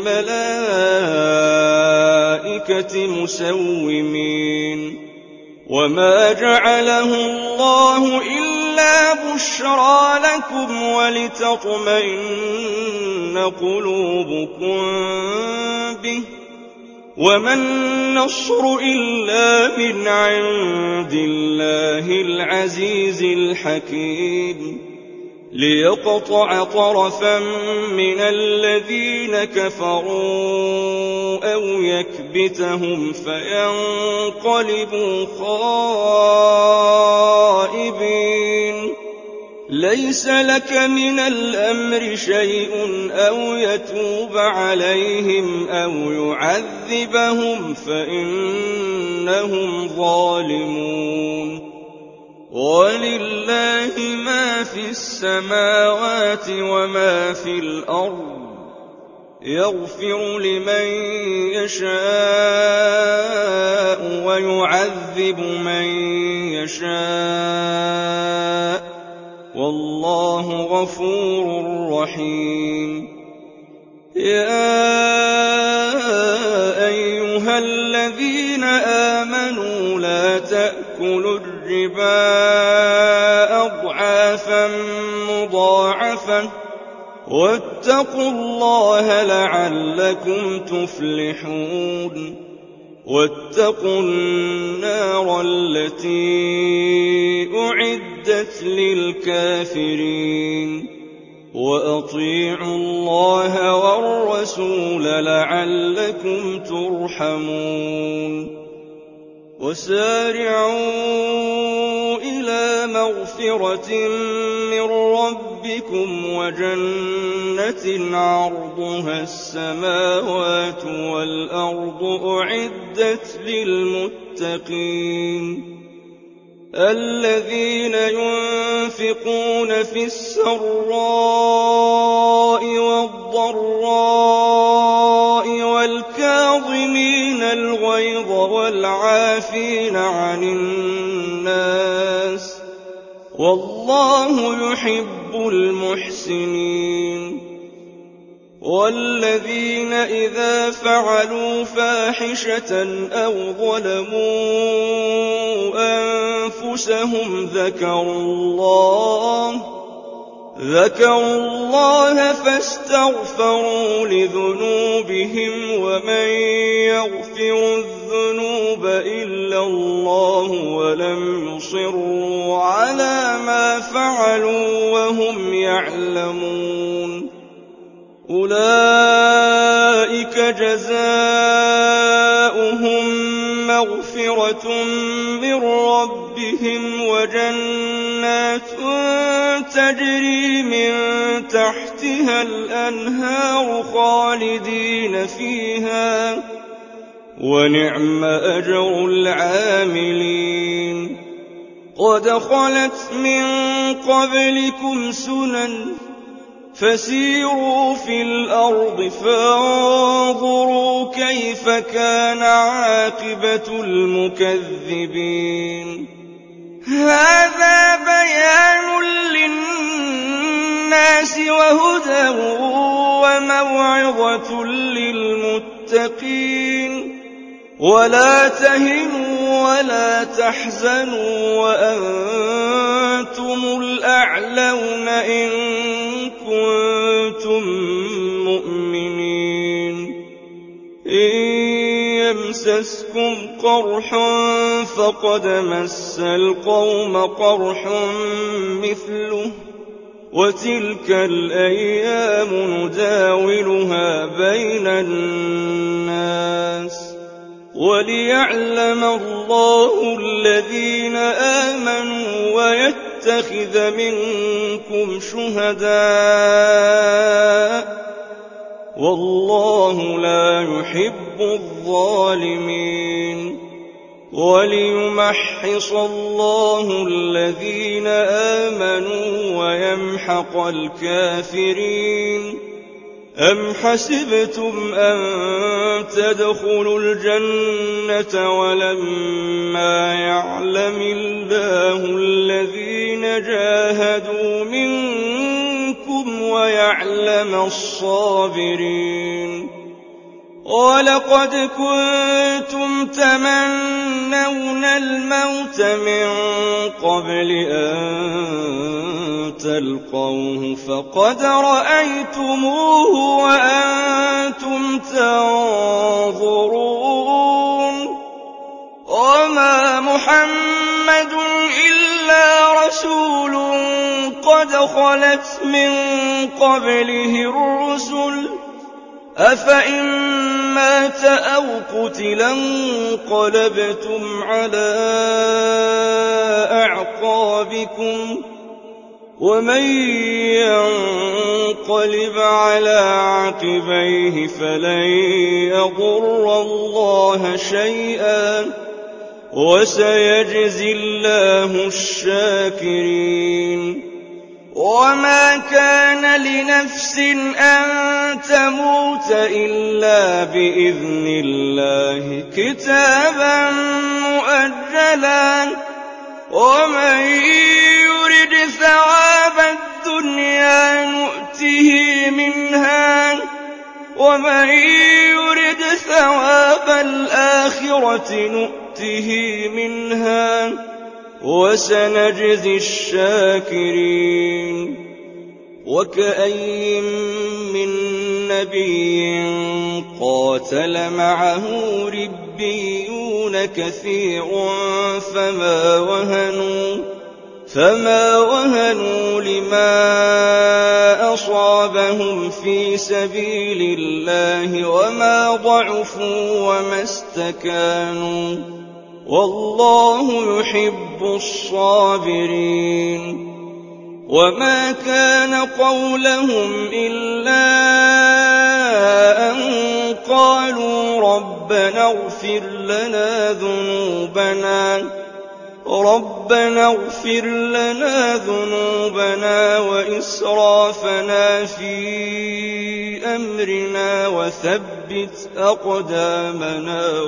Speaker 1: الملائكة مسومين وما جعله الله إلا بشرى لكم ولتطمئن قلوبكم به وما النصر إلا من عند الله العزيز الحكيم ليقطع طرفا من الذين كفروا أو يكبتهم فينقلبوا خائبين ليس لك من الأمر شيء أو يتوب عليهم أو يعذبهم فإنهم ظالمون ولله ما في السماوات وما في الأرض يغفر لمن يشاء ويعذب من يشاء والله غفور رحيم يا أيها الذين آمنوا لا تأكلوا الربا أضعافا مضاعفة واتقوا الله لعلكم تفلحون واتقوا النار التي أعدت للكافرين وأطيعوا الله والرسول لعلكم ترحمون وسارعوا إلى مغفرة من ربكم وجنة عرضها السماوات والأرض أعدت للمتقين الذين ينفقون في السراء والضراء والكاظمين الغيظ والعافين عن الناس والله يحب المحسنين والذين إذا فعلوا فاحشة أو ظلموا أنفسهم ذكروا الله ذكروا الله فاستغفروا لذنوبهم ومن يغفر الذنوب إلا الله ولم يصروا على ما فعلوا وهم يعلمون أولئك جزاؤهم مغفرة من ربهم وجنات تجري من تحتها الأنهار خالدين فيها ونعم أجر العاملين قد خلت من قبلكم سنن فسيروا في الأرض فانظروا كيف كان عاقبة المكذبين هذا بيان للناس وهدى وموعظة للمتقين ولا تهنوا ولا تحزنوا وأنتم الأعلون إن كنتم مؤمنين إن يمسسكم قرح فقد مس القوم قرح مثله وتلك الأيام نداولها بين الناس وليعلم الله الذين آمنوا ويتخذ منكم شهداء والله لا يحب الظالمين وليمحص الله الذين آمنوا ويمحق الكافرين أم حسبتم أن تدخلوا الجنة ولما يعلم الله الذين جاهدوا منكم ويعلم الصابرين ولقد كنتم تمنون الموت من قبل أن تلقوه فقد رأيتموه وأنتم تنظرون وما محمد إلا رسول قد خلت من قبله الرسل أفإن مات أو قتلا انقلبتم على أعقابكم ومن ينقلب على عقبيه فلن يضر الله شيئا وسيجزي الله الشاكرين وما كان لنفس أن تموت إلا بإذن الله كتابا مؤجلا ومن يرد ثواب الدنيا نؤته منها ومن يرد ثواب الآخرة نؤته منها وسنجزي الشاكرين وكأي من نبي قاتل معه ربيون كثير فما وهنوا فما وهنوا لما أصابهم في سبيل الله وما ضعفوا وما استكانوا والله يحب الصابرين وما كان قولهم إلا أن قالوا ربنا اغفر لنا ذنوبنا ربنا اغفر لنا ذنوبنا وإسرافنا في أمرنا وثبت أقدامنا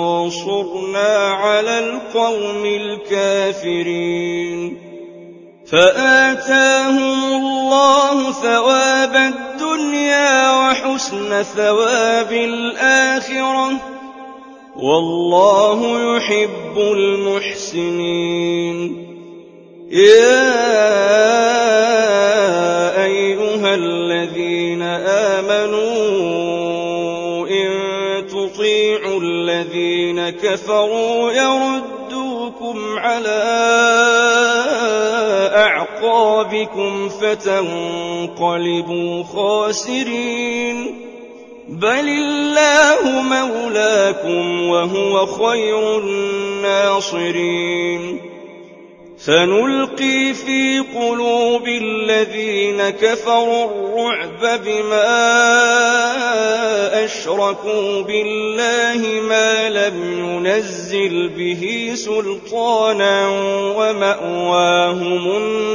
Speaker 1: وانصرنا على القوم الكافرين فآتاهم الله ثواب الدنيا وحسن ثواب الآخرة والله يحب المحسنين يا أيها الذين آمنوا إن تطيعوا الذين كفروا يردوكم على أعقابكم فتنقلبوا خاسرين بل الله مولاكم وهو خير الناصرين سنلقي في قلوب الذين كفروا الرعب بما أشركوا بالله ما لم ينزل به سلطانا ومأواهم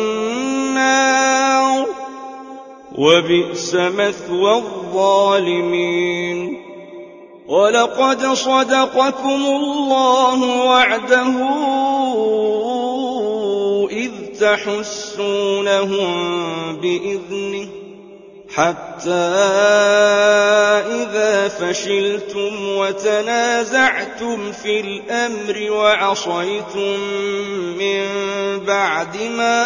Speaker 1: النار وبئس مثوى الظالمين ولقد صدقكم الله وعده إذ تحسونهم بإذنه حتى إذا فشلتم وتنازعتم في الأمر وعصيتم من بعد ما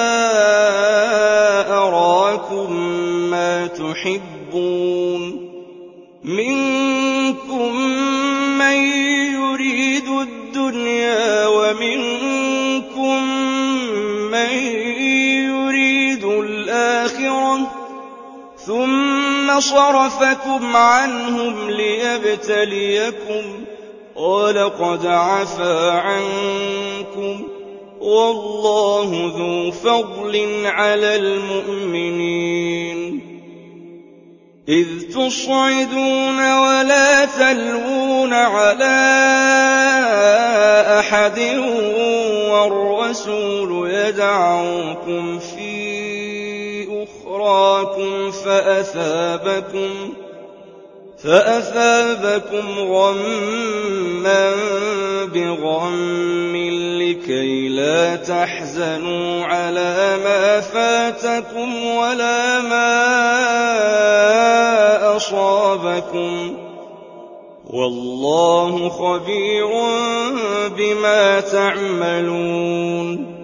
Speaker 1: أراكم ما تحبون منكم من يريد الدنيا ومنكم من يريد الآخرة ثم صرفكم عنهم ليبتليكم ولقد عفا عنكم والله ذو فضل على المؤمنين إذ تصعدون ولا تلوون على أحد والرسول يدعوكم في أخراكم فأثابكم فأثابكم غما بغم لكي لا تحزنوا على ما فاتكم ولا ما أصابكم والله خبير بما تعملون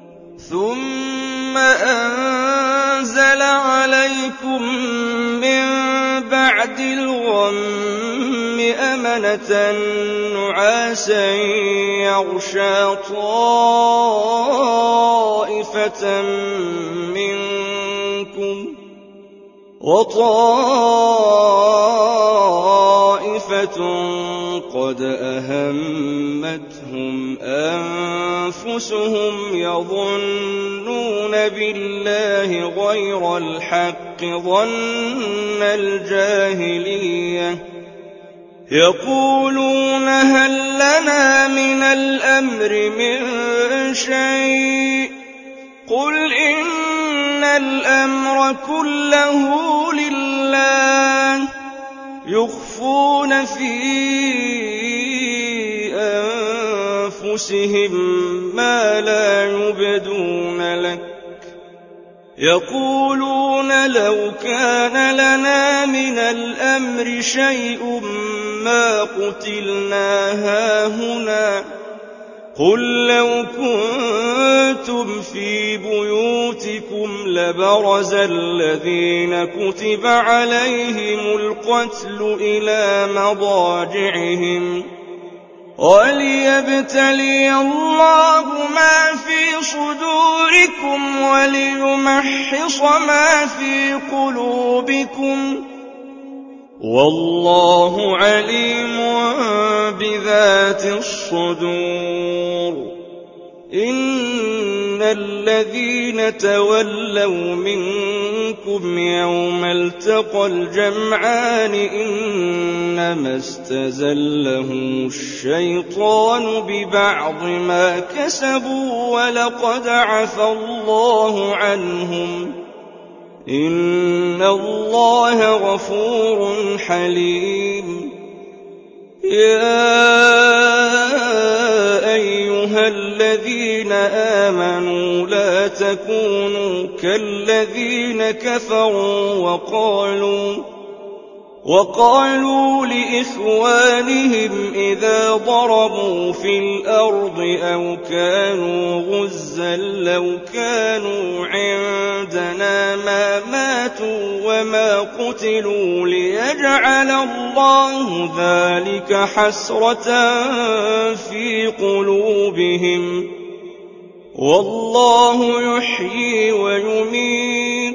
Speaker 1: ثم أنزل عليكم من بعد الغم أمنة نعاسا يغشى طائفة منكم وطائفة قد أهمتهم أنفسهم يظنون بالله غير الحق ظن الجاهلية يقولون هل لنا من الأمر من شيء قل إن الأمر كله لله يخفون في أنفسهم ما لا يبدون لك يقولون لو كان لنا من الأمر شيء ما قتلنا هاهنا قل لو كنتم في بيوتكم لبرز الذين كتب عليهم القتل إلى مضاجعهم وليبتلي الله ما في صدوركم وليمحص ما في قلوبكم والله عليم بذات الصدور إن الذين تولوا منكم يوم التقى الجمعان إنما استزلهم الشيطان ببعض ما كسبوا ولقد عفى الله عنهم إن الله غفور حليم يا أيها الذين آمنوا لا تكونوا كالذين كفروا وقالوا وقالوا لإخوانهم إذا ضربوا في الأرض أو كانوا غزا لو كانوا عندنا ما ماتوا وما قتلوا ليجعل الله ذلك حسرة في قلوبهم والله يحيي ويميت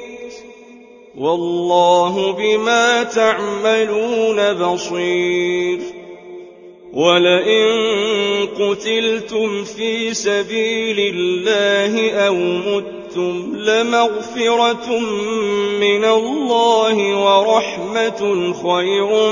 Speaker 1: والله بما تعملون بصير. ولئن قتلتم في سبيل الله أو متم لمغفرة من الله ورحمة خير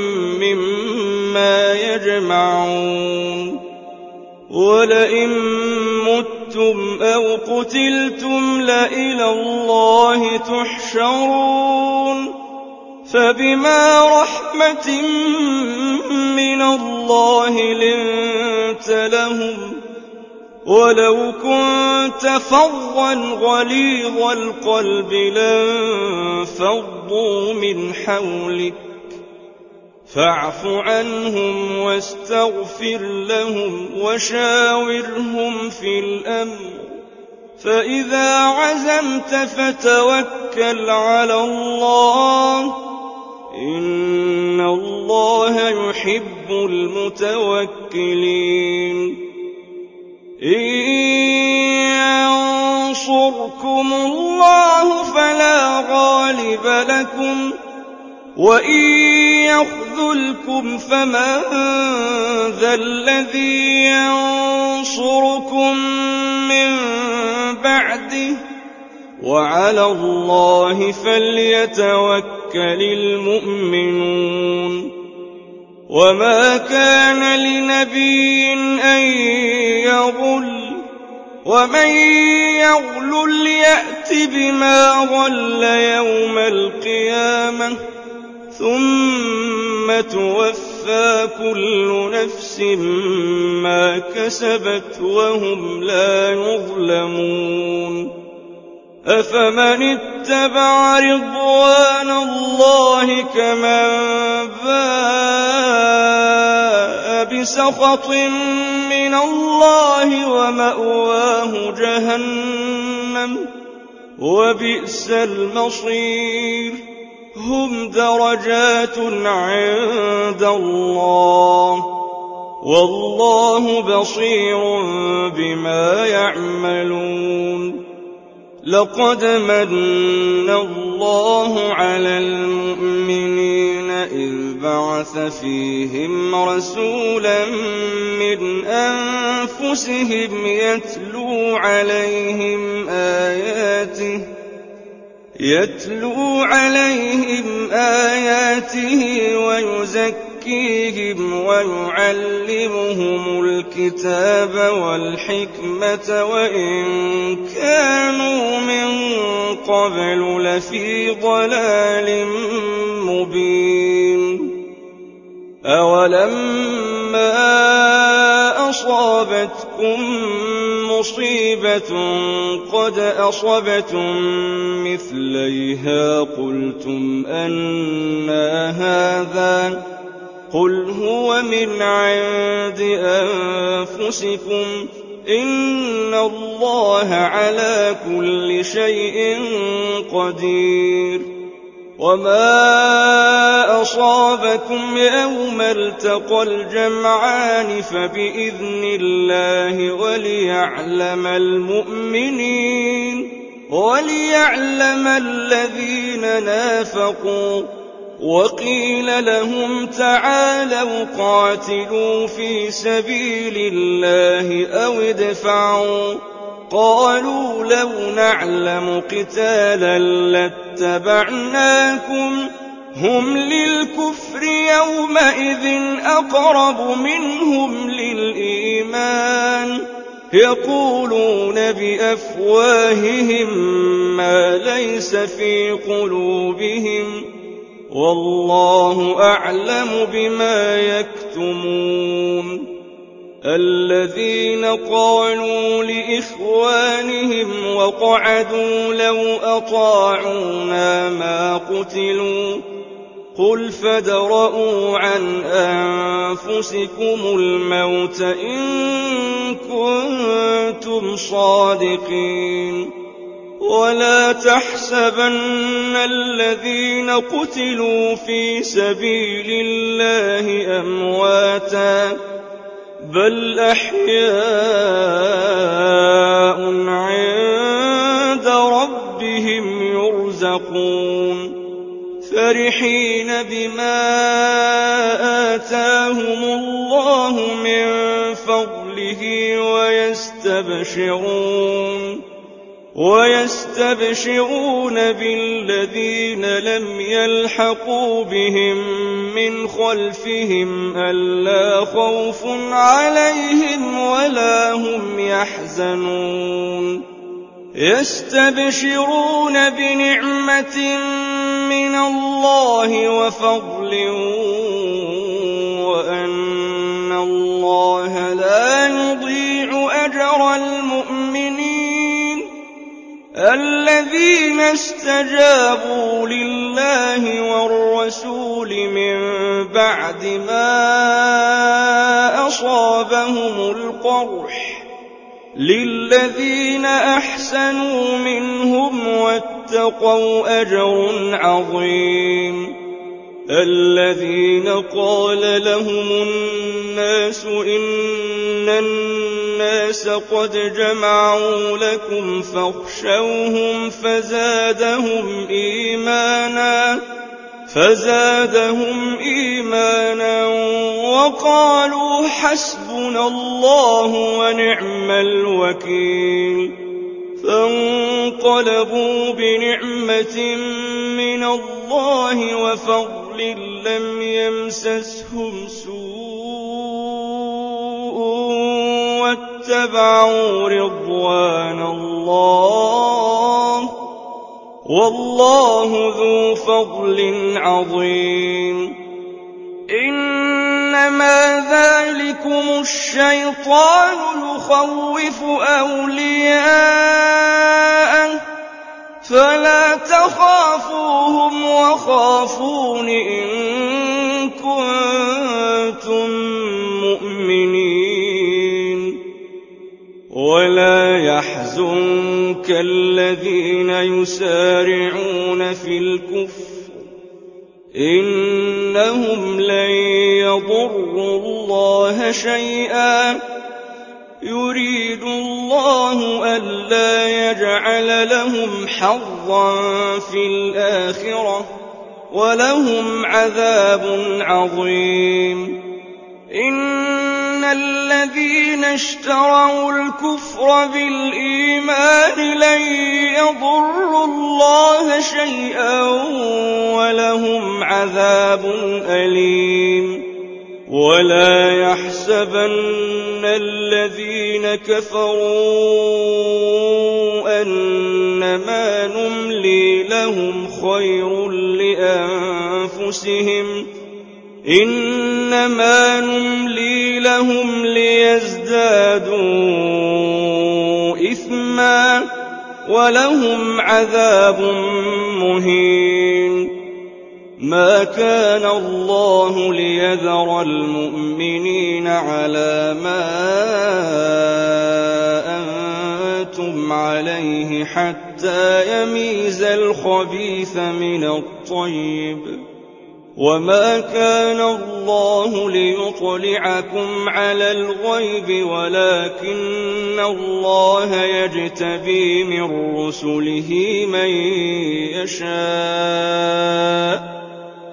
Speaker 1: مما يجمعون. ولئن متم أو قتلتم لإلى الله تحشرون. فبما رحمة من الله لنت لهم ولو كنت فظا غليظ القلب لانفضوا من حولك فاعف عنهم واستغفر لهم وشاورهم في الأمر فإذا عزمت فتوكل على الله إن الله يحب المتوكلين. إن ينصركم الله فلا غالب لكم وإن يخذلكم فمن ذا الذي ينصركم من بعده وعلى الله فليتوكل المؤمنون. وما كان لنبي أن يغل ومن يغل يأت بما غل يوم القيامة ثم توفى كل نفس ما كسبت وهم لا يظلمون. أفمن اتبع رضوان الله كمن باء بسخط من الله ومأواه جهنم وبئس المصير. هم درجات عند الله والله بصير بما يعملون. لقد من الله على المؤمنين إذ بعث فيهم رسولا من أنفسهم يتلو عليهم آياته يتلو عليهم آياته ويزكيهم ويعلمهم الكتاب والحكمة وإن كانوا من قبل لفي ضلال مبين. أولما أصابتكم مصيبة قد أصبتم مثليها قلتم أنى هذا قل هو من عند أنفسكم إن الله على كل شيء قدير. وما أصابكم يوم التقى الجمعان فبإذن الله وليعلم المؤمنين وليعلم الذين نافقوا. وقيل لهم تعالوا قاتلوا في سبيل الله أو ادفعوا قالوا لو نعلم قتالا لاتبعناكم هم للكفر يومئذ أقرب منهم للإيمان يقولون بأفواههم ما ليس في قلوبهم والله أعلم بما يكتمون. الذين قالوا لإخوانهم وقعدوا لو أطاعونا ما قتلوا قل فادرءوا عن أنفسكم الموت إن كنتم صادقين ولا تحسبن الذين قتلوا في سبيل الله أمواتا بل أحياء عند ربهم يرزقون فرحين بما آتاهم الله من فضله ويستبشرون ويستبشرون بالذين لم يلحقوا بهم من خلفهم ألا خوف عليهم ولا هم يحزنون يستبشرون بنعمة من الله وفضل وأن الله لا يضيع أجر المؤمنين الذين استجابوا لله والرسول من بعد ما أصابهم القرح للذين أحسنوا منهم واتقوا أجر عظيم الذين قال لهم الناس إن الناس قد جمعوا لكم فاخشوهم فزادهم إيمانا فزادهم إيمانا وقالوا حسبنا الله ونعم الوكيل فانقلبوا بنعمة من الله وفضل لم يمسسهم سوء واتبعوا رضوان الله والله ذو فضل عظيم إنما ذلكم الشيطان يخوف أولياءه فلا تخافوهم وخافون إن كنتم مؤمنين ولا يحزنك الذين يسارعون في الكفر إنهم لن يضروا الله شيئا يريد الله ألا يجعل لهم حظا في الآخرة ولهم عذاب عظيم إن الذين اشتروا الكفر بالإيمان لن يضروا الله شيئا ولهم عذاب أليم ولا يحسبن الذين كفروا أنما نملي لهم خير لأنفسهم إنما نملي لهم ليزدادوا إثما ولهم عذاب مهين ما كان الله ليذر المؤمنين على ما أنتم عليه حتى يميز الخبيث من الطيب وما كان الله ليطلعكم على الغيب ولكن الله يجتبي من رسله من يشاء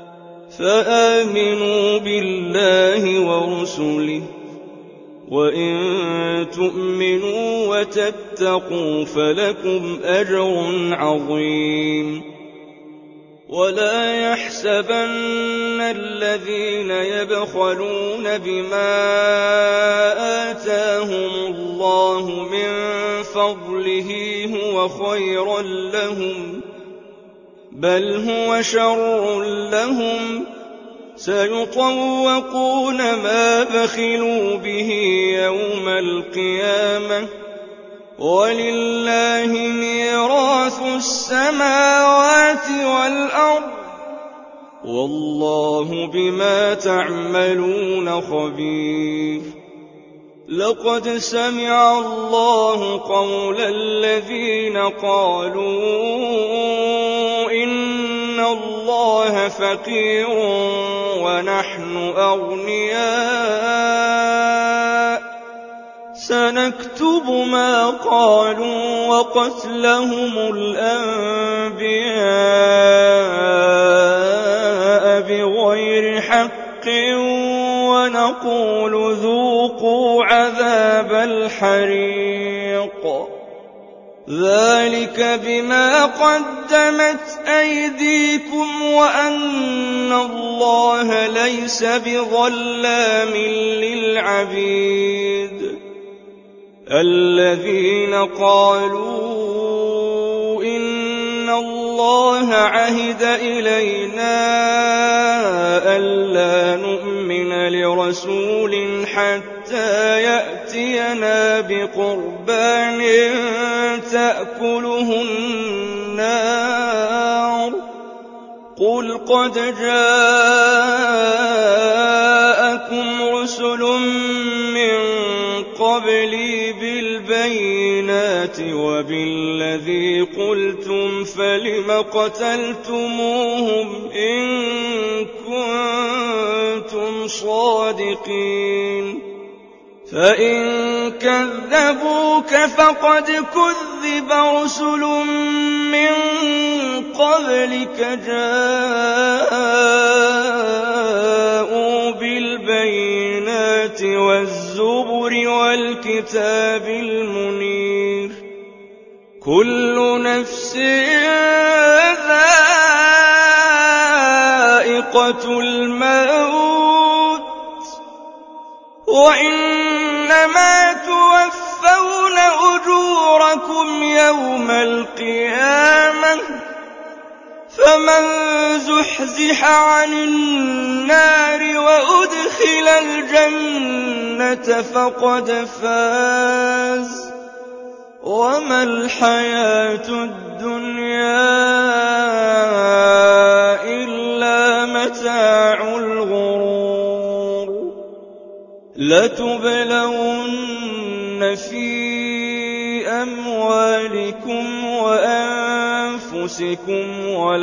Speaker 1: فآمنوا بالله ورسله وإن تؤمنوا وتتقوا فلكم أجر عظيم ولا يحسبن الذين يبخلون بما آتاهم الله من فضله هو خيرا لهم بل هو شر لهم سيطوقون ما بخلوا به يوم القيامة ولله ميراث السماوات والأرض والله بما تعملون خبير. لقد سمع الله قول الذين قالوا إن الله فقير ونحن أغنياء سنكتب ما قالوا وقتلهم الأنبياء بغير حق ونقول ذوقوا عذاب الحريق ذلك بما قدمت أيديكم وأن الله ليس بظلام للعبيد. الذين قالوا إن الله عهد إلينا ألا نؤمن لرسول حتى يأتينا بقربان تأكله النار قل قد جاءكم رسل من قبلي بالبينات وبالذي قلتم فلم قتلتموهم إن كنتم صادقين فإن كذبوك فقد كذب رسل من قبلك جاءوا بالبينات والزبر والكتاب المنير كل نفس ذائقة الموت وإنما توفون أجوركم يوم القيامة فمن زحزح عن النار وأدخل الجنة فقد فاز وما الحياة الدنيا إلا متاع الغرور. لتبلون في أموالكم وأنفسكم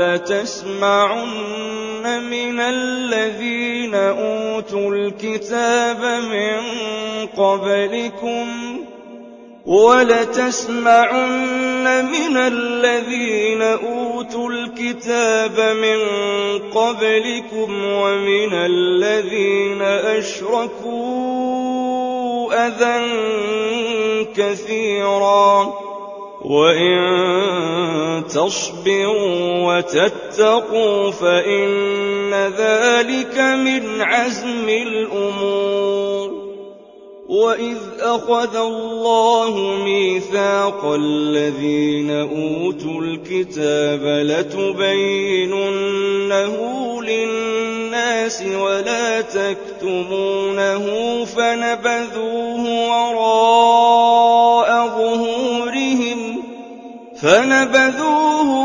Speaker 1: ولتسمعن من الذين أوتوا الكتاب من قبلكم ولتسمعن من الذين أوتوا الكتاب من قبلكم ومن الذين أشركوا أذى كثيرا وإن تصبروا وتتقوا فإن ذلك من عزم الأمور. وإذ أخذ الله ميثاق الذين أوتوا الكتاب لتبيننه للناس ولا تكتمونه فنبذوه وراء ظهورهم فنبذوه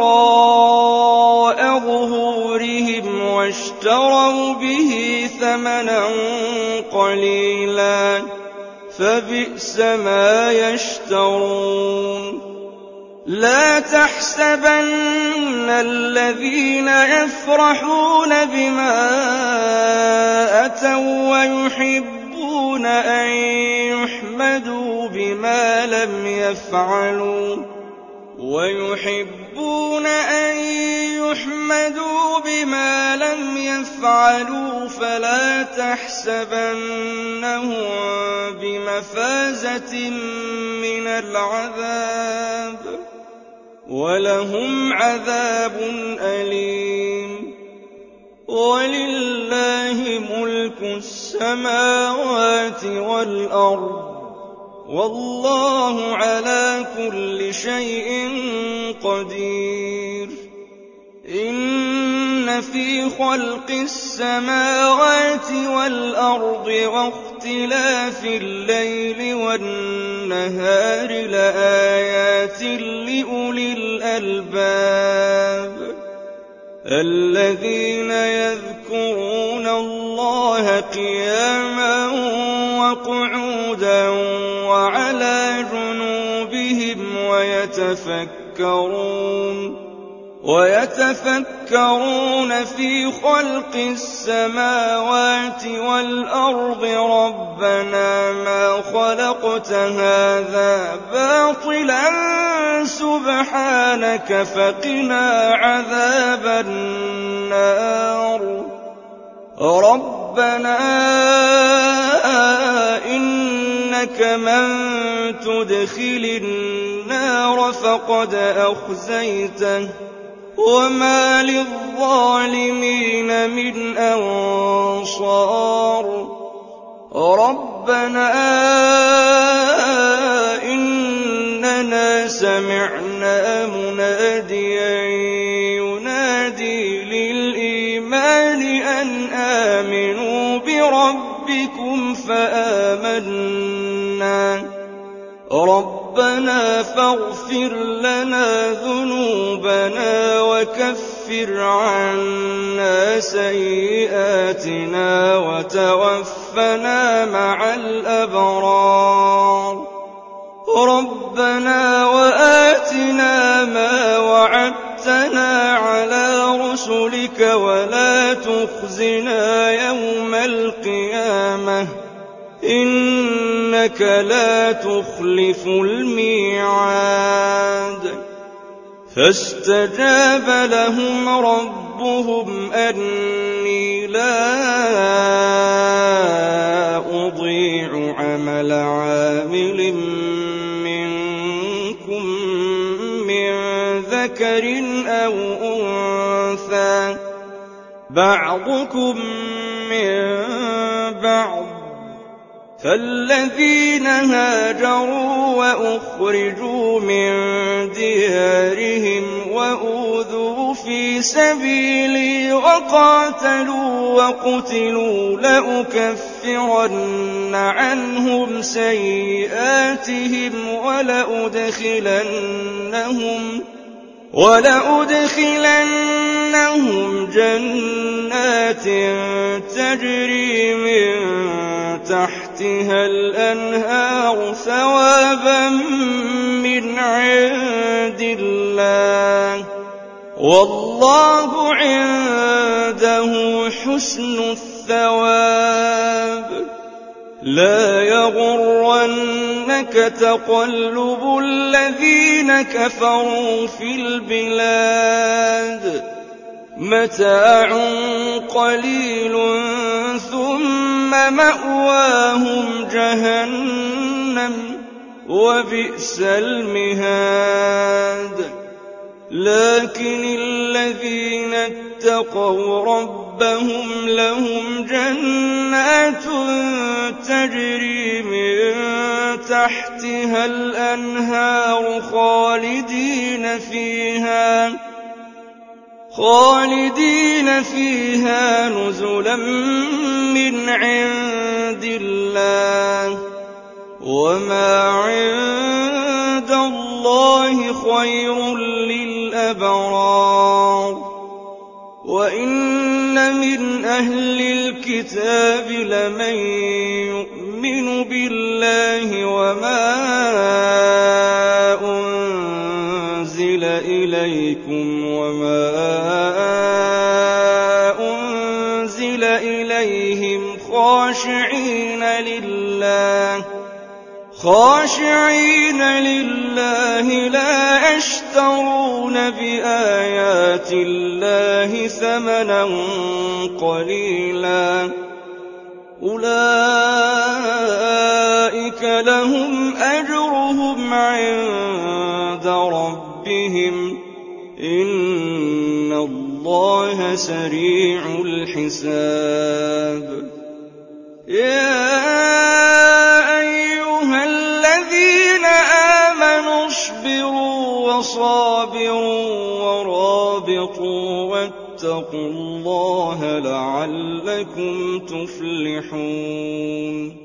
Speaker 1: وراء ظهورهم واشتروا به ثمنا قليلا فبئس ما يشترون. لا تحسبن الذين يفرحون بما أتوا ويحبون أن يحمدوا بما لم يفعلوا ويحبون أن يحمدوا بما لم يفعلوا فلا تحسبنهم بمفازة من العذاب ولهم عذاب أليم. ولله ملك السماوات والأرض والله على كل شيء قدير. إن إن في خلق السماوات والأرض واختلاف الليل والنهار لآيات لأولي الألباب الذين يذكرون الله قياما وقعودا وعلى جنوبهم ويتفكرون ويتفكرون في خلق السماوات والأرض ربنا ما خلقت هذا باطلا سبحانك فقنا عذاب النار ربنا إنك من تدخل النار فقد أخزيته وما للظالمين من أنصار ربنا إننا سمعنا مناديا ينادي للإيمان أن آمنوا بربكم فآمنا ربنا فاغفر لنا ذنوبنا وكفر عنا سيئاتنا وتوفنا مع الأبرار ربنا وآتنا ما وعدتنا على رسلك ولا تخزنا يوم القيامة إنك لا تخلف الميعاد فاستجاب لهم ربهم أني لا أضيع عمل عامل منكم من ذكر أو أنثى بعضكم من بعض فالذين هاجروا وأخرجوا من ديارهم وأوذوا في سبيلي وقاتلوا وقتلوا لأكفرن عنهم سيئاتهم ولأدخلنهم ولأدخلنهم جنات تجري من تحتها الأنهار ثوابا من عند الله والله عنده حسن الثواب لا يغرنك تقلب الذين كفروا في البلاد متاع قليل ثم مأواهم جهنم وبئس المهاد لكن الذين اتقوا ربهم لهم جنات تجري من تحتها الأنهار خالدين فيها خالدين فيها نزلا من عند الله وما عند الله خير للأبرار وإن من أهل الكتاب لمن يؤمن بالله وما أنزل إليكم وما أنزل إليهم خاشعين لله خاشعين لله لا يشترون بآيات الله ثمنا قليلا أولئك لهم أجرهم عند ربهم إن الله سريع الحساب يا أيها الذين آمنوا اصبروا وصابروا ورابطوا واتقوا الله لعلكم تفلحون